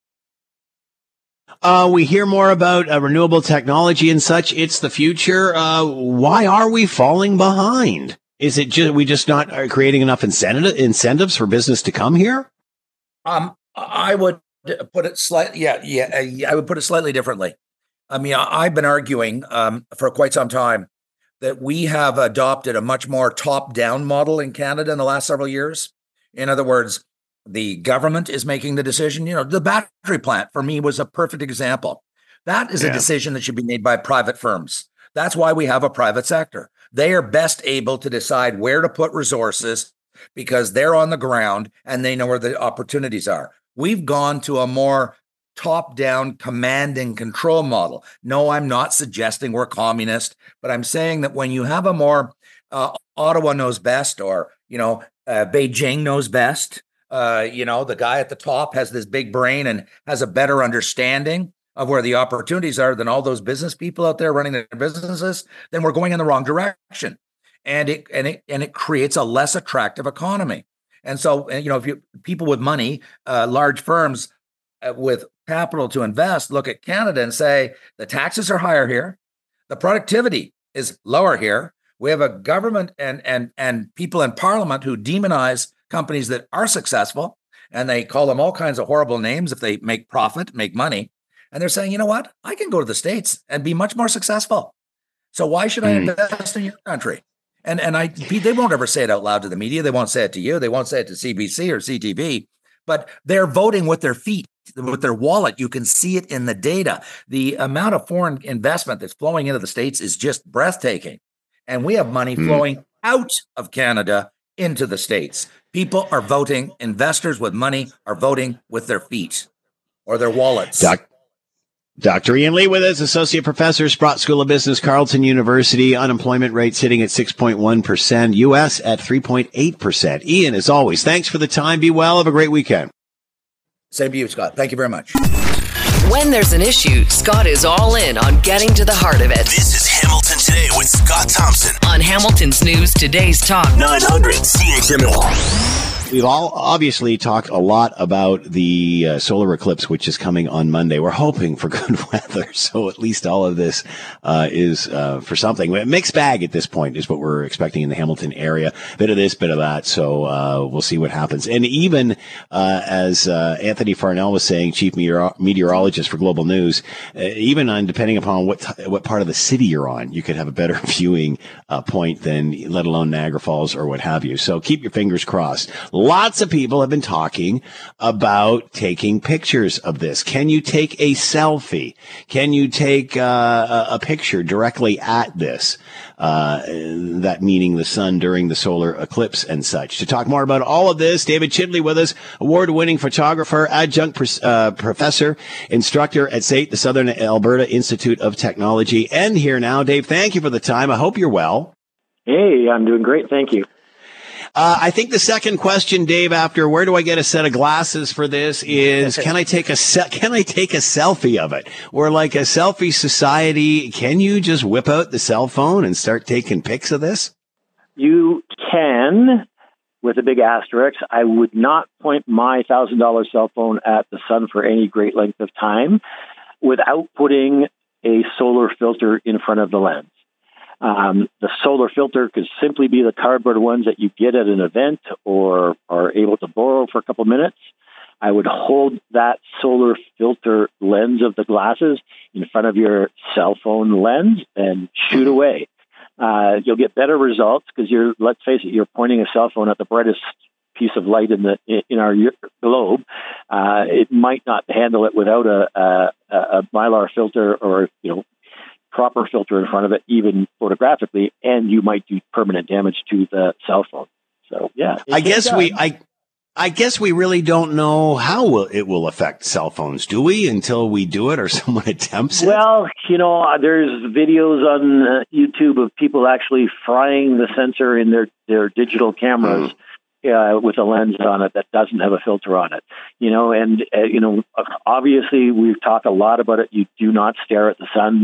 We hear more about renewable technology and such. It's the future. Why are we falling behind? Is it just not creating enough incentives for business to come here? I would put it slightly. I would put it slightly differently. I've been arguing for quite some time that we have adopted a much more top-down model in Canada in the last several years. In other words, the government is making the decision. The battery plant for me was a perfect example. That is a decision that should be made by private firms. That's why we have a private sector. They are best able to decide where to put resources because they're on the ground and they know where the opportunities are. We've gone to a more top-down command and control model. No, I'm not suggesting we're communist, but I'm saying that when you have a more Ottawa knows best or, Beijing knows best, The guy at the top has this big brain and has a better understanding of where the opportunities are than all those business people out there running their businesses, then we're going in the wrong direction. And it creates a less attractive economy. And so, if people with money, large firms with capital to invest, look at Canada and say, the taxes are higher here. The productivity is lower here. We have a government and people in parliament who demonize companies that are successful, and they call them all kinds of horrible names if they make profit, make money. And they're saying, you know what? I can go to the States and be much more successful. So why should I invest in your country? And they won't ever say it out loud to the media. They won't say it to you. They won't say it to CBC or CTV. But they're voting with their feet, with their wallet. You can see it in the data. The amount of foreign investment that's flowing into the States is just breathtaking. And we have money flowing out of Canada into the States. People are voting. Investors with money are voting with their feet or their wallets. Dr. Ian Lee with us, Associate Professor, Sprott School of Business, Carleton University. Unemployment rate sitting at 6.1%, U.S. at 3.8%. Ian, as always, thanks for the time. Be well. Have a great weekend. Same to you, Scott. Thank you very much. When there's an issue, Scott is all in on getting to the heart of it. This is Hamilton Today with Scott Thompson on Hamilton's News Today's Talk 900 CHML. We've all obviously talked a lot about the solar eclipse, which is coming on Monday. We're hoping for good weather, so at least all of this is for something. A mixed bag at this point is what we're expecting in the Hamilton area. Bit of this, bit of that, so we'll see what happens. And even as Anthony Farnell was saying, chief meteorologist for Global News, even on depending upon what part of the city you're on, you could have a better viewing point than, let alone Niagara Falls or what have you. So keep your fingers crossed. Lots of people have been talking about taking pictures of this. Can you take a selfie? Can you take a picture directly at this? That meaning the sun during the solar eclipse and such. To talk more about all of this, David Chidley with us, award-winning photographer, adjunct professor, instructor at SAIT, the Southern Alberta Institute of Technology. And here now, Dave, thank you for the time. I hope you're well. Hey, I'm doing great. Thank you. I think the second question, Dave, after where do I get a set of glasses for this is, can I take a selfie of it? Or like a selfie society, can you just whip out the cell phone and start taking pics of this? You can, with a big asterisk. I would not point my $1,000 cell phone at the sun for any great length of time without putting a solar filter in front of the lens. The solar filter could simply be the cardboard ones that you get at an event or are able to borrow for a couple minutes. I would hold that solar filter lens of the glasses in front of your cell phone lens and shoot away. You'll get better results because let's face it, you're pointing a cell phone at the brightest piece of light in our globe. It might not handle it without a Mylar filter or, proper filter in front of it, even photographically, and you might do permanent damage to the cell phone. So, yeah. I guess we really don't know how it will affect cell phones, do we, until we do it or someone attempts it? Well, there's videos on YouTube of people actually frying the sensor in their digital cameras with a lens on it that doesn't have a filter on it. Obviously we've talked a lot about it. You do not stare at the sun.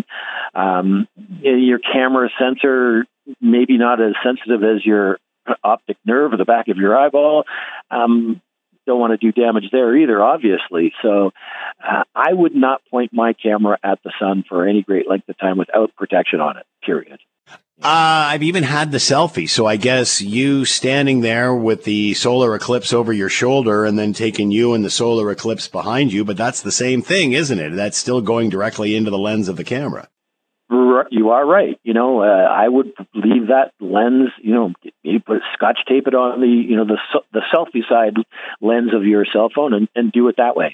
Your camera sensor, maybe not as sensitive as your optic nerve or the back of your eyeball. Don't want to do damage there either, obviously. So I would not point my camera at the sun for any great length of time without protection on it, period. I've even had the selfie. So I guess you standing there with the solar eclipse over your shoulder and then taking you and the solar eclipse behind you. But that's the same thing, isn't it? That's still going directly into the lens of the camera. You are right. I would leave that lens, maybe scotch tape it on the selfie side lens of your cell phone and do it that way.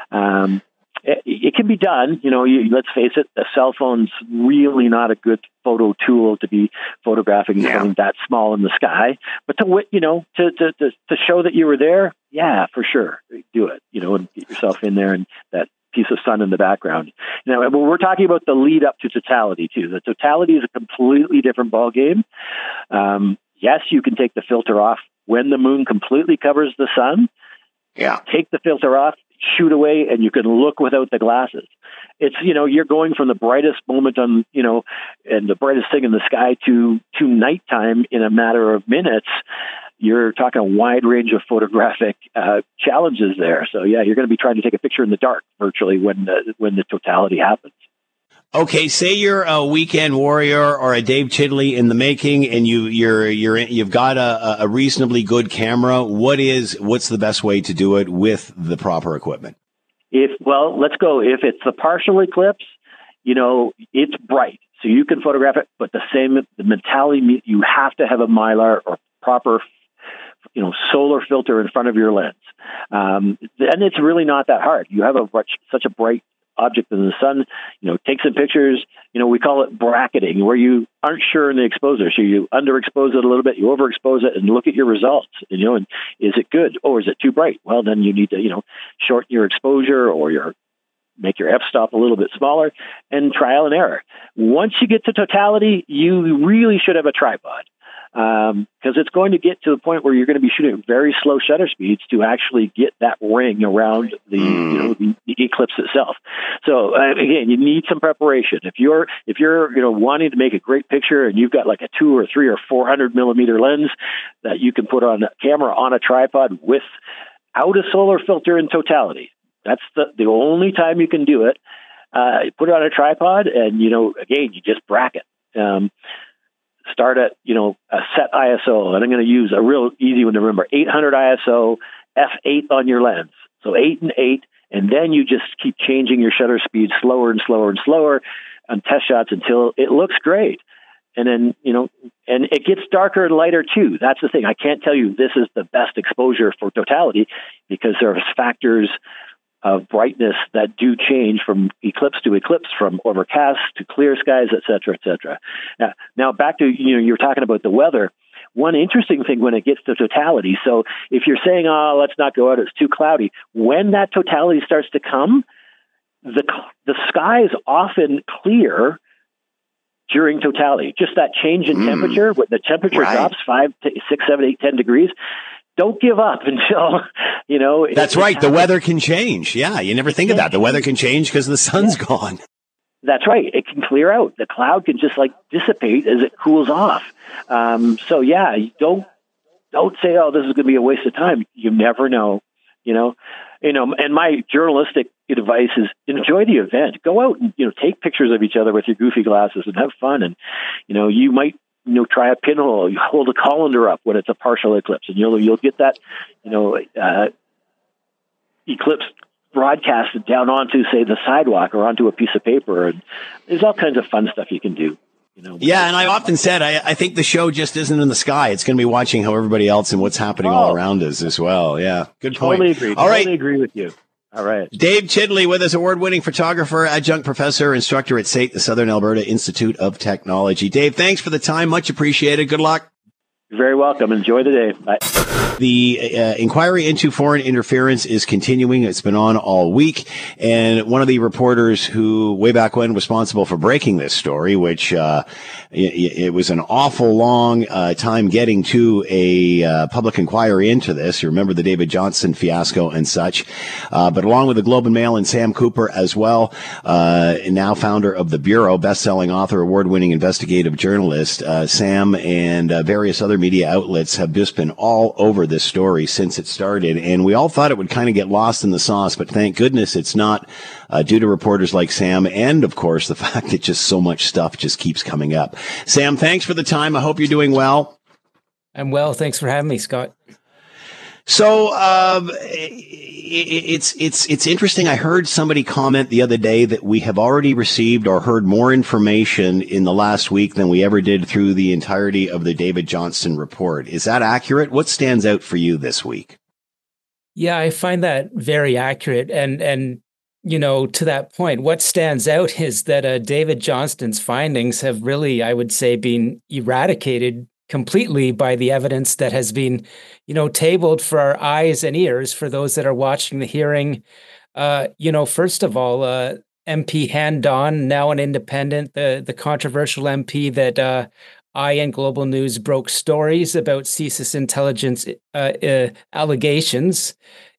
It can be done. Let's face it, the cell phone's really not a good photo tool to be photographing something that small in the sky. But to show that you were there, yeah, for sure, do it. And get yourself in there and that piece of sun in the background. But we're talking about the lead up to totality too. The totality is a completely different ballgame. Yes, you can take the filter off when the moon completely covers the sun. Yeah. Take the filter off, shoot away, and you can look without the glasses. It's, you're going from the brightest moment on, and the brightest thing in the sky to nighttime in a matter of minutes. You're talking a wide range of photographic challenges there. So yeah, you're going to be trying to take a picture in the dark virtually when the totality happens. Okay, say you're a weekend warrior or a Dave Chidley in the making, and you've got a reasonably good camera. What's the best way to do it with the proper equipment? Let's go. If it's the partial eclipse, it's bright, so you can photograph it. But the mentality, you have to have a Mylar or proper, solar filter in front of your lens, and it's really not that hard. You have such a bright object in the sun, take some pictures. We call it bracketing, where you aren't sure in the exposure. So you underexpose it a little bit, you overexpose it, and look at your results. And is it good or is it too bright? Well, then you need to, shorten your exposure or make your f-stop a little bit smaller, and trial and error. Once you get to totality, you really should have a tripod. Because it's going to get to the point where you're going to be shooting at very slow shutter speeds to actually get that ring around the eclipse itself. So again, you need some preparation. If you're wanting to make a great picture and you've got like a 2 or 3 or 400 millimeter lens that you can put on a camera on a tripod without a solar filter in totality, that's the only time you can do it. Put it on a tripod, and again, you just bracket. Start at, a set ISO, and I'm going to use a real easy one to remember, 800 ISO, f8 on your lens. So 8 and 8, and then you just keep changing your shutter speed slower and slower and slower on test shots until it looks great. And then, and it gets darker and lighter too. That's the thing. I can't tell you this is the best exposure for totality, because there are factors of brightness that do change from eclipse to eclipse, from overcast to clear skies, et cetera, et cetera. Now back to, you're talking about the weather. One interesting thing when it gets to totality, so if you're saying, let's not go out, it's too cloudy, when that totality starts to come, the sky is often clear during totality. Just that change in temperature, when the temperature drops 5, 6, 7, 8, 10 degrees, don't give up until, That's right. The weather can change. Yeah, you never think of that. The weather can change because the sun's gone. That's right. It can clear out. The cloud can just dissipate as it cools off. So yeah, don't say, this is going to be a waste of time. You never know, and my journalistic advice is enjoy the event. Go out and, take pictures of each other with your goofy glasses and have fun. And, you might, try a pinhole. You hold a colander up when it's a partial eclipse, and you'll get that, eclipse broadcasted down onto, say, the sidewalk or onto a piece of paper. And there's all kinds of fun stuff you can do. Yeah, and I often said I think the show just isn't in the sky. It's going to be watching how everybody else and what's happening all around us as well. Yeah, good point. Totally agree. Totally agree with you. All right. Dave Chidley with us, award-winning photographer, adjunct professor, instructor at SAIT, the Southern Alberta Institute of Technology. Dave, thanks for the time. Much appreciated. Good luck. You're very welcome. Enjoy the day. Bye. The inquiry into foreign interference is continuing. It's been on all week. And one of the reporters who way back when responsible for breaking this story, which it was an awful long time getting to a public inquiry into this. You remember the David Johnston fiasco and such. But along with the Globe and Mail and Sam Cooper as well, now founder of The Bureau, best-selling author, award-winning investigative journalist, Sam and various other media outlets have just been all over this story since it started, and we all thought it would kind of get lost in the sauce, but thank goodness it's not, due to reporters like Sam, and of course the fact that just so much stuff just keeps coming up. Sam, thanks for the time. I hope you're doing well. I'm well. Thanks for having me, Scott. So it's interesting. I heard somebody comment the other day that we have already received or heard more information in the last week than we ever did through the entirety of the David Johnston report. Is that accurate? What stands out for you this week? Yeah, I find that very accurate. And to that point, what stands out is that David Johnston's findings have really, I would say, been eradicated completely by the evidence that has been, tabled for our eyes and ears for those that are watching the hearing. First of all, MP Han Don, now an independent, the controversial MP that I and Global News broke stories about CSIS intelligence allegations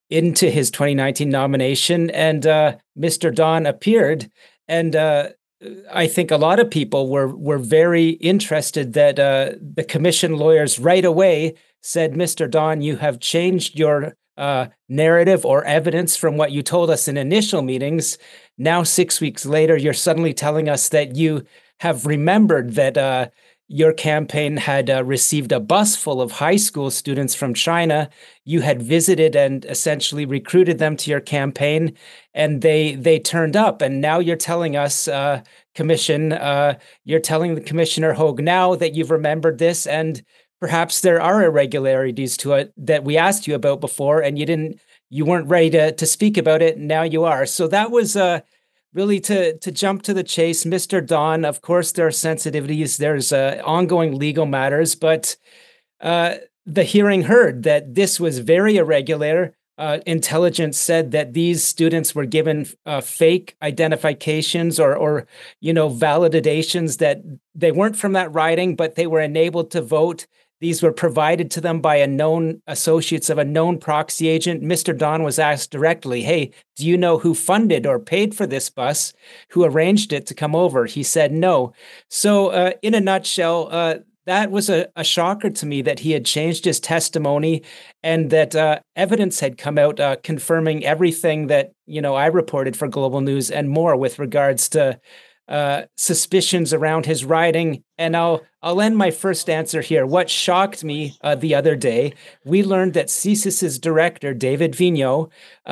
into his 2019 nomination, and Mr. Don appeared, and I think a lot of people were very interested that the commission lawyers right away said, Mr. Don, you have changed your narrative or evidence from what you told us in initial meetings. Now, 6 weeks later, you're suddenly telling us that you have remembered that your campaign had received a bus full of high school students from China. You had visited and essentially recruited them to your campaign, and they turned up. And now you're telling us, Commission, you're telling the Commissioner Hogue now that you've remembered this, and perhaps there are irregularities to it that we asked you about before, and you weren't ready to speak about it. Now you are. So that was really to jump to the chase. Mr. Don, of course, there are sensitivities. There's ongoing legal matters, but the hearing heard that this was very irregular. Intelligence said that these students were given fake identifications or validations that they weren't from that riding, but they were enabled to vote. These were provided to them by associates of a known proxy agent. Mr. Don was asked directly, hey, do you know who funded or paid for this bus, who arranged it to come over? He said no. So in a nutshell, that was a shocker to me that he had changed his testimony and that evidence had come out confirming everything that, I reported for Global News and more with regards to suspicions around his riding. And I'll end my first answer here. What shocked me the other day, we learned that CSIS's director, David Vigneault,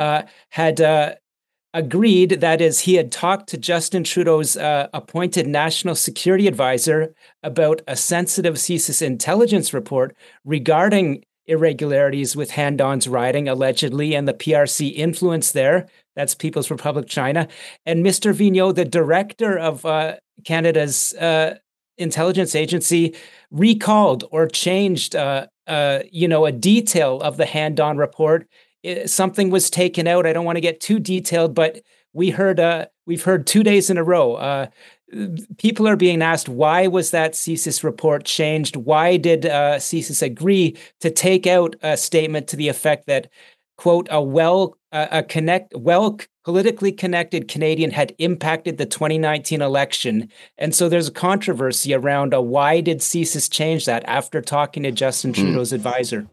had agreed, that is, he had talked to Justin Trudeau's appointed national security advisor about a sensitive CSIS intelligence report regarding irregularities with Han Don's riding, allegedly, and the PRC influence there. That's People's Republic China. And Mr. Vigneault, the director of Canada's intelligence agency, recalled or changed, a detail of the Han Don report. Something was taken out. I don't want to get too detailed, but we've heard 2 days in a row. People are being asked, why was that CSIS report changed? Why did CSIS agree to take out a statement to the effect that, quote, a politically connected Canadian had impacted the 2019 election? And so there's a controversy around why did CSIS change that after talking to Justin Trudeau's advisor?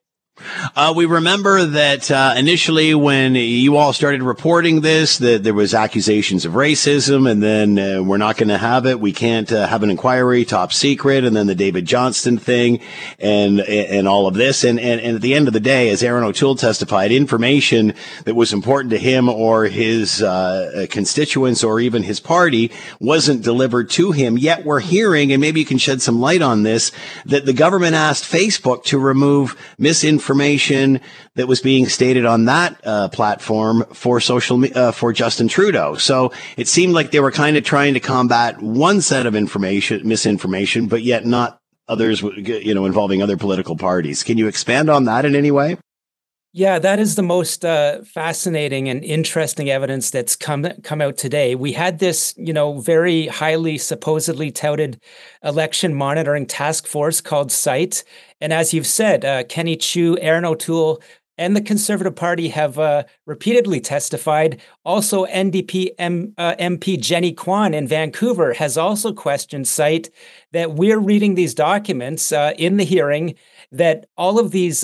We remember that initially when you all started reporting this, that there was accusations of racism, and then we're not going to have it. We can't have an inquiry, top secret, and then the David Johnston thing, and all of this. And at the end of the day, as Aaron O'Toole testified, information that was important to him or his constituents or even his party wasn't delivered to him. Yet we're hearing, and maybe you can shed some light on this, that the government asked Facebook to remove misinformation that was being stated on that platform for for Justin Trudeau. So it seemed like they were kind of trying to combat one set of misinformation, but yet not others, involving other political parties. Can you expand on that in any way? Yeah, that is the most fascinating and interesting evidence that's come out today. We had this, very highly supposedly touted election monitoring task force called SITE. And as you've said, Kenny Chiu, Aaron O'Toole, and the Conservative Party have repeatedly testified. Also, NDP MP Jenny Kwan in Vancouver has also questioned SITE, that we're reading these documents in the hearing, that all of these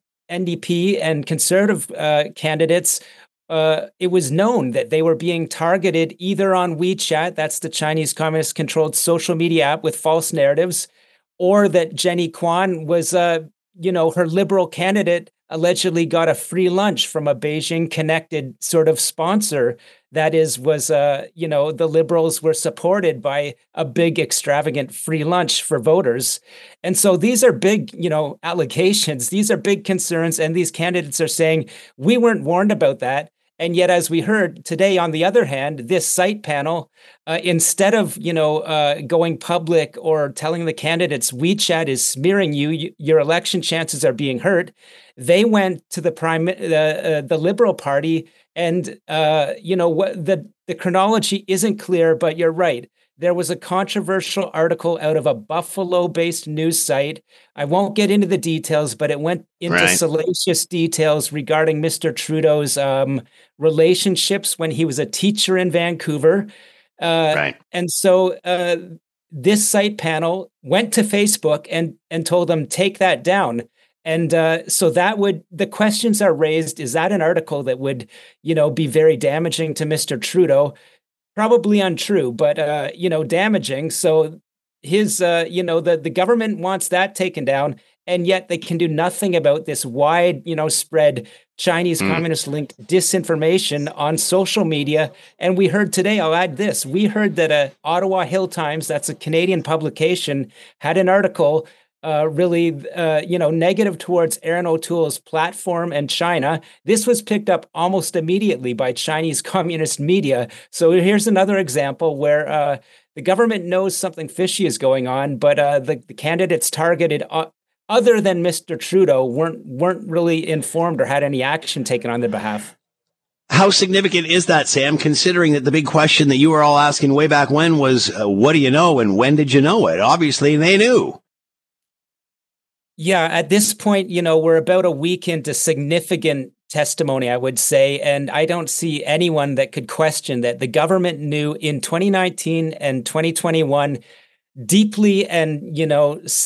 NDP and Conservative candidates, it was known that they were being targeted either on WeChat, that's the Chinese communist-controlled social media app with false narratives, or that Jenny Kwan was, her liberal candidate allegedly got a free lunch from a Beijing-connected sort of sponsor. That was, the Liberals were supported by a big, extravagant free lunch for voters. And so these are big, allegations. These are big concerns. And these candidates are saying, we weren't warned about that. And yet, as we heard today, on the other hand, this SITE panel, instead of, going public or telling the candidates WeChat is smearing you, your election chances are being hurt, they went to the Liberal Party, and the chronology isn't clear, but you're right. there was a controversial article out of a Buffalo-based news site. I won't get into the details, but it went into salacious details regarding Mr. Trudeau's relationships when he was a teacher in Vancouver. And so this site panel went to Facebook and told them, take that down. And so the questions are raised. Is that an article that would, be very damaging to Mr. Trudeau? Probably untrue, but, damaging. So the government wants that taken down, and yet they can do nothing about this wide, spread Chinese communist-linked disinformation on social media. And we heard today, I'll add this, we heard that Ottawa Hill Times, that's a Canadian publication, had an article really, negative towards Aaron O'Toole's platform and China. This was picked up almost immediately by Chinese communist media. So here's another example where the government knows something fishy is going on, but the candidates targeted other than Mr. Trudeau weren't really informed or had any action taken on their behalf. How significant is that, Sam, considering that the big question that you were all asking way back when was, what do you know and when did you know it? Obviously, they knew. Yeah, at this point, we're about a week into significant testimony, I would say, and I don't see anyone that could question that the government knew in 2019 and 2021 deeply and, in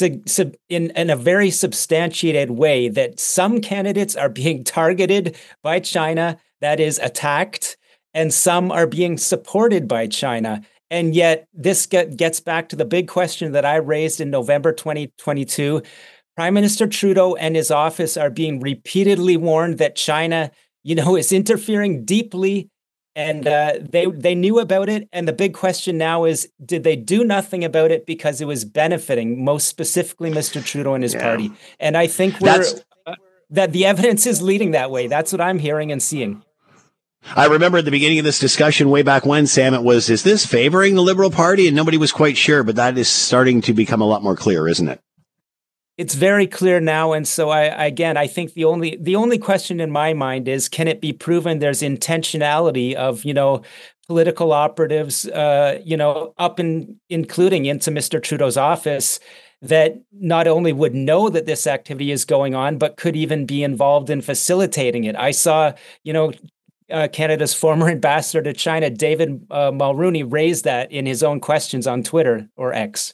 a very substantiated way that some candidates are being targeted by China, that is attacked, and some are being supported by China. And yet this gets back to the big question that I raised in November 2022. Prime Minister Trudeau and his office are being repeatedly warned that China, is interfering deeply, and they knew about it. And the big question now is, did they do nothing about it because it was benefiting, most specifically, Mr. Trudeau and his party? And I think that the evidence is leading that way. That's what I'm hearing and seeing. I remember at the beginning of this discussion way back when, Sam, it was, is this favoring the Liberal Party? And nobody was quite sure, but that is starting to become a lot more clear, isn't it? It's very clear now, and so I think the only question in my mind is, can it be proven there's intentionality of political operatives up and including into Mr. Trudeau's office that not only would know that this activity is going on, but could even be involved in facilitating it. I saw Canada's former ambassador to China, David Mulrooney, raise that in his own questions on Twitter or X.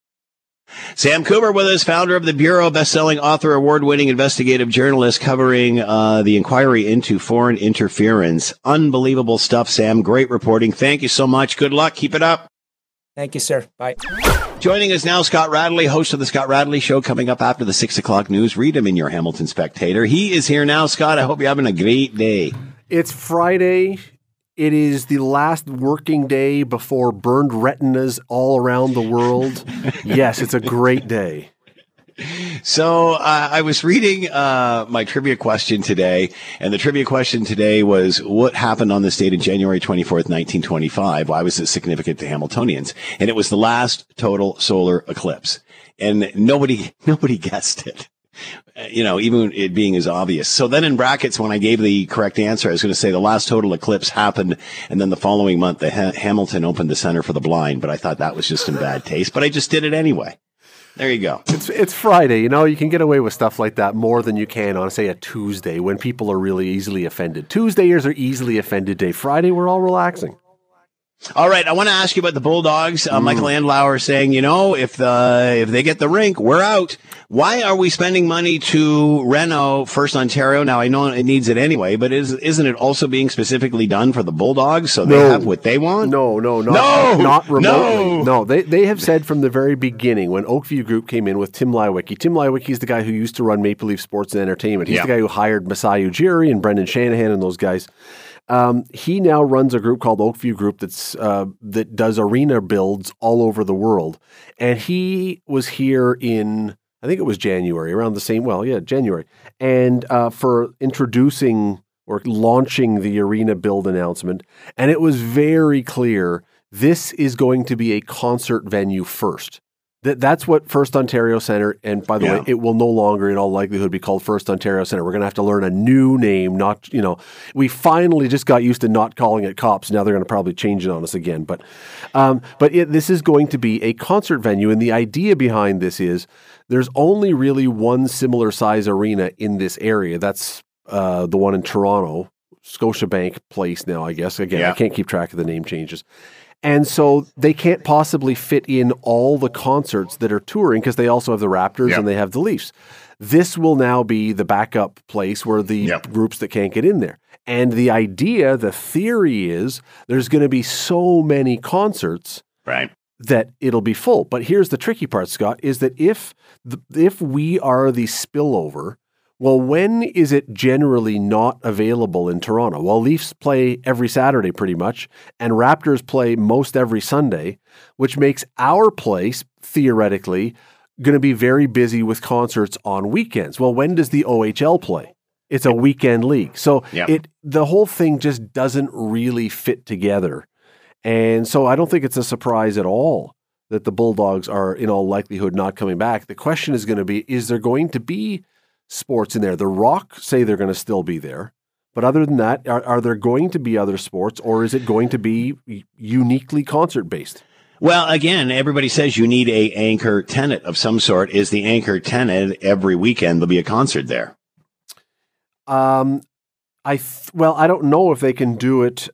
Sam Coomer with us, founder of the Bureau, best-selling author, award-winning investigative journalist covering the inquiry into foreign interference. Unbelievable stuff, Sam. Great reporting. Thank you so much. Good luck. Keep it up. Thank you, sir. Bye. Joining us now, Scott Radley, host of the Scott Radley Show, coming up after the 6 o'clock news. Read him in your Hamilton Spectator. He is here now, Scott. I hope you're having a great day. It's Friday. It is the last working day before burned retinas all around the world. Yes, it's a great day. So I was reading my trivia question today, and the trivia question today was, what happened on this date of January 24th, 1925? Why was it significant to Hamiltonians? And it was the last total solar eclipse. And nobody guessed it. Even it being as obvious. So then in brackets, when I gave the correct answer, I was going to say the last total eclipse happened, and then the following month, Hamilton opened the Center for the Blind, but I thought that was just in bad taste, but I just did it anyway. There you go. It's Friday, you can get away with stuff like that more than you can on, say, a Tuesday when people are really easily offended. Tuesdayers are easily offended day. Friday, we're all relaxing. All right, I want to ask you about the Bulldogs. Michael Andlauer saying, if they get the rink, we're out. Why are we spending money to reno First Ontario? Now, I know it needs it anyway, but isn't it also being specifically done for the Bulldogs so they have what they want? Not remotely. No, they have said from the very beginning when Oakview Group came in with Tim Leiweke. Tim Leiweke is the guy who used to run Maple Leaf Sports and Entertainment. He's the guy who hired Masai Ujiri and Brendan Shanahan and those guys. He now runs a group called Oakview Group that does arena builds all over the world. And he was here in, I think it was January, around the same, January. And for introducing or launching the arena build announcement. And it was very clear this is going to be a concert venue first. That's what First Ontario Centre, and by the way, it will no longer in all likelihood be called First Ontario Centre. We're going to have to learn a new name, we finally just got used to not calling it COPS. Now they're going to probably change it on us again. But this is going to be a concert venue, and the idea behind this is there's only really one similar size arena in this area. That's the one in Toronto, Scotiabank Place now, I guess. Again, I can't keep track of the name changes. And so they can't possibly fit in all the concerts that are touring because they also have the Raptors and they have the Leafs. This will now be the backup place where the groups that can't get in there. And the idea, the theory is there's going to be so many concerts that it'll be full. But here's the tricky part, Scott, is that if we are the spillover, well, when is it generally not available in Toronto? Well, Leafs play every Saturday pretty much, and Raptors play most every Sunday, which makes our place, theoretically, going to be very busy with concerts on weekends. Well, when does the OHL play? It's a weekend league. So the whole thing just doesn't really fit together. And so I don't think it's a surprise at all that the Bulldogs are, in all likelihood, not coming back. The question is going to be, is there going to be sports in there? The Rock say they're going to still be there. But other than that, are there going to be other sports, or is it going to be uniquely concert-based? Well, again, everybody says you need a anchor tenant of some sort. Is the anchor tenant every weekend there'll be a concert there? I don't know if they can do it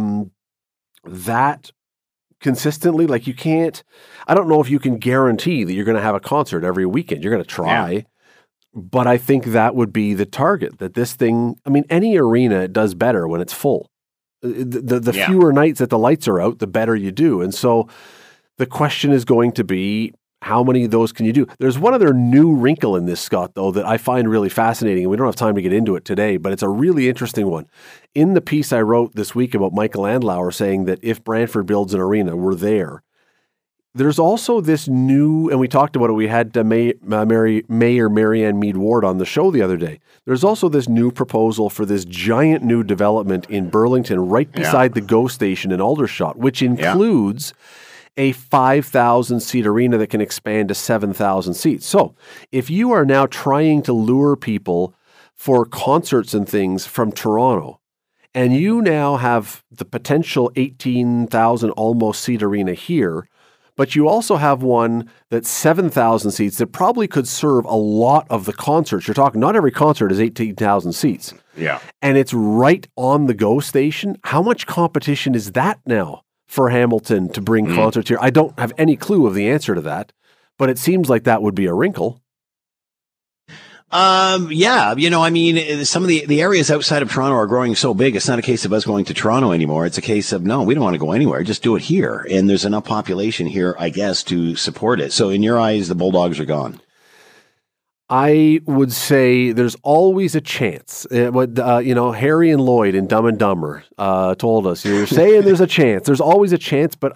that consistently. Like, you can't, I don't know if you can guarantee that you're going to have a concert every weekend. You're going to try. Yeah. But I think that would be the target, that this thing, I mean, any arena does better when it's full. The fewer nights that the lights are out, the better you do. And so the question is going to be, how many of those can you do? There's one other new wrinkle in this, Scott, though, that I find really fascinating, and we don't have time to get into it today, but it's a really interesting one. In the piece I wrote this week about Michael Andlauer saying that if Brantford builds an arena, we're there. There's also this new, and we talked about it, we had Mayor Marianne Mead Ward on the show the other day. There's also this new proposal for this giant new development in Burlington right beside the GO station in Aldershot, which includes a 5,000-seat arena that can expand to 7,000 seats. So if you are now trying to lure people for concerts and things from Toronto, and you now have the potential 18,000 almost seat arena here, but you also have one that's 7,000 seats that probably could serve a lot of the concerts. You're talking, not every concert is 18,000 seats. Yeah. And it's right on the GO station. How much competition is that now for Hamilton to bring concerts here? I don't have any clue of the answer to that, but it seems like that would be a wrinkle. Some of the areas outside of Toronto are growing so big, it's not a case of us going to Toronto anymore. It's a case of, no, we don't want to go anywhere. Just do it here. And there's enough population here, I guess, to support it. So in your eyes, the Bulldogs are gone. I would say there's always a chance. Harry and Lloyd in Dumb and Dumber told us, you're saying there's a chance. There's always a chance, but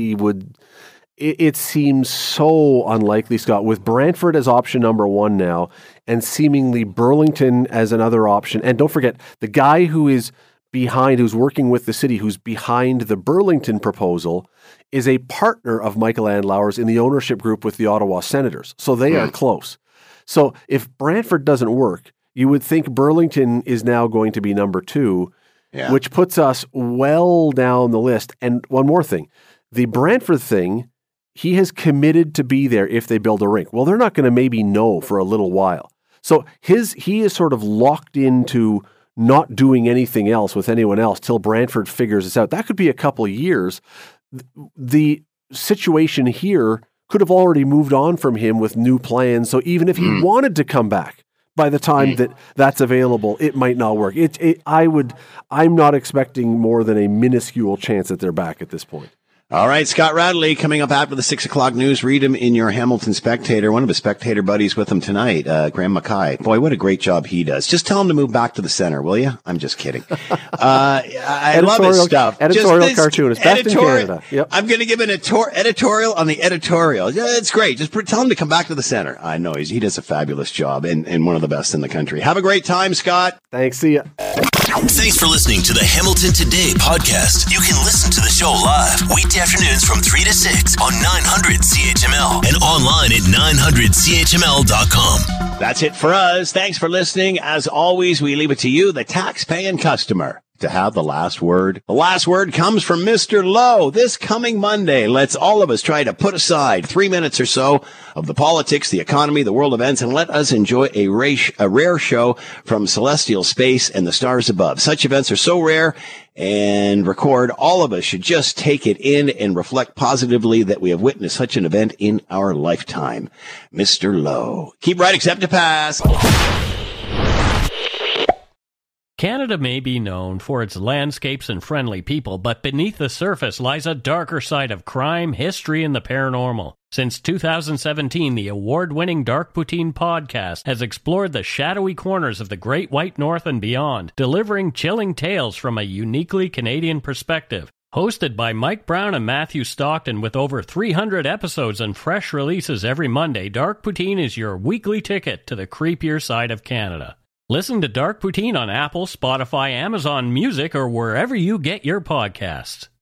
it seems so unlikely, Scott, with Brantford as option number one now and seemingly Burlington as another option. And don't forget, the guy who's working with the city, who's behind the Burlington proposal, is a partner of Michael Andlauer's in the ownership group with the Ottawa Senators. So they are close. So if Brantford doesn't work, you would think Burlington is now going to be number two, which puts us well down the list. And one more thing, the Brantford thing, he has committed to be there if they build a rink. Well, they're not going to maybe know for a little while. So he is sort of locked into not doing anything else with anyone else till Brantford figures this out. That could be a couple of years. The situation here could have already moved on from him with new plans. So even if he wanted to come back, by the time that's available, it might not work. I'm not expecting more than a minuscule chance that they're back at this point. All right, Scott Radley coming up after the 6 o'clock news. Read him in your Hamilton Spectator. One of his Spectator buddies with him tonight, Graham Mackay. Boy, what a great job he does. Just tell him to move back to the center, will you? I'm just kidding. I love his stuff. Editorial cartoonist, best in Canada. Yep. I'm going to give an editorial on the editorial. Yeah, it's great. Just tell him to come back to the center. I know he does a fabulous job and one of the best in the country. Have a great time, Scott. Thanks. See ya. Thanks for listening to the Hamilton Today podcast. You can listen to the show live weekday afternoons from 3 to 6 on 900 CHML and online at 900CHML.com. That's it for us. Thanks for listening. As always, we leave it to you, the tax-paying customer, to have the last word. The last word comes from Mr. Lowe. This coming Monday, let's all of us try to put aside 3 minutes or so of the politics, the economy, the world events, and let us enjoy a rare show from celestial space and the stars above. Such events are so rare and record. All of us should just take it in and reflect positively that we have witnessed such an event in our lifetime. Mr. Lowe. Keep right, accept to pass. Canada may be known for its landscapes and friendly people, but beneath the surface lies a darker side of crime, history, and the paranormal. Since 2017, the award-winning Dark Poutine podcast has explored the shadowy corners of the Great White North and beyond, delivering chilling tales from a uniquely Canadian perspective. Hosted by Mike Brown and Matthew Stockton with over 300 episodes and fresh releases every Monday, Dark Poutine is your weekly ticket to the creepier side of Canada. Listen to Dark Poutine on Apple, Spotify, Amazon Music, or wherever you get your podcasts.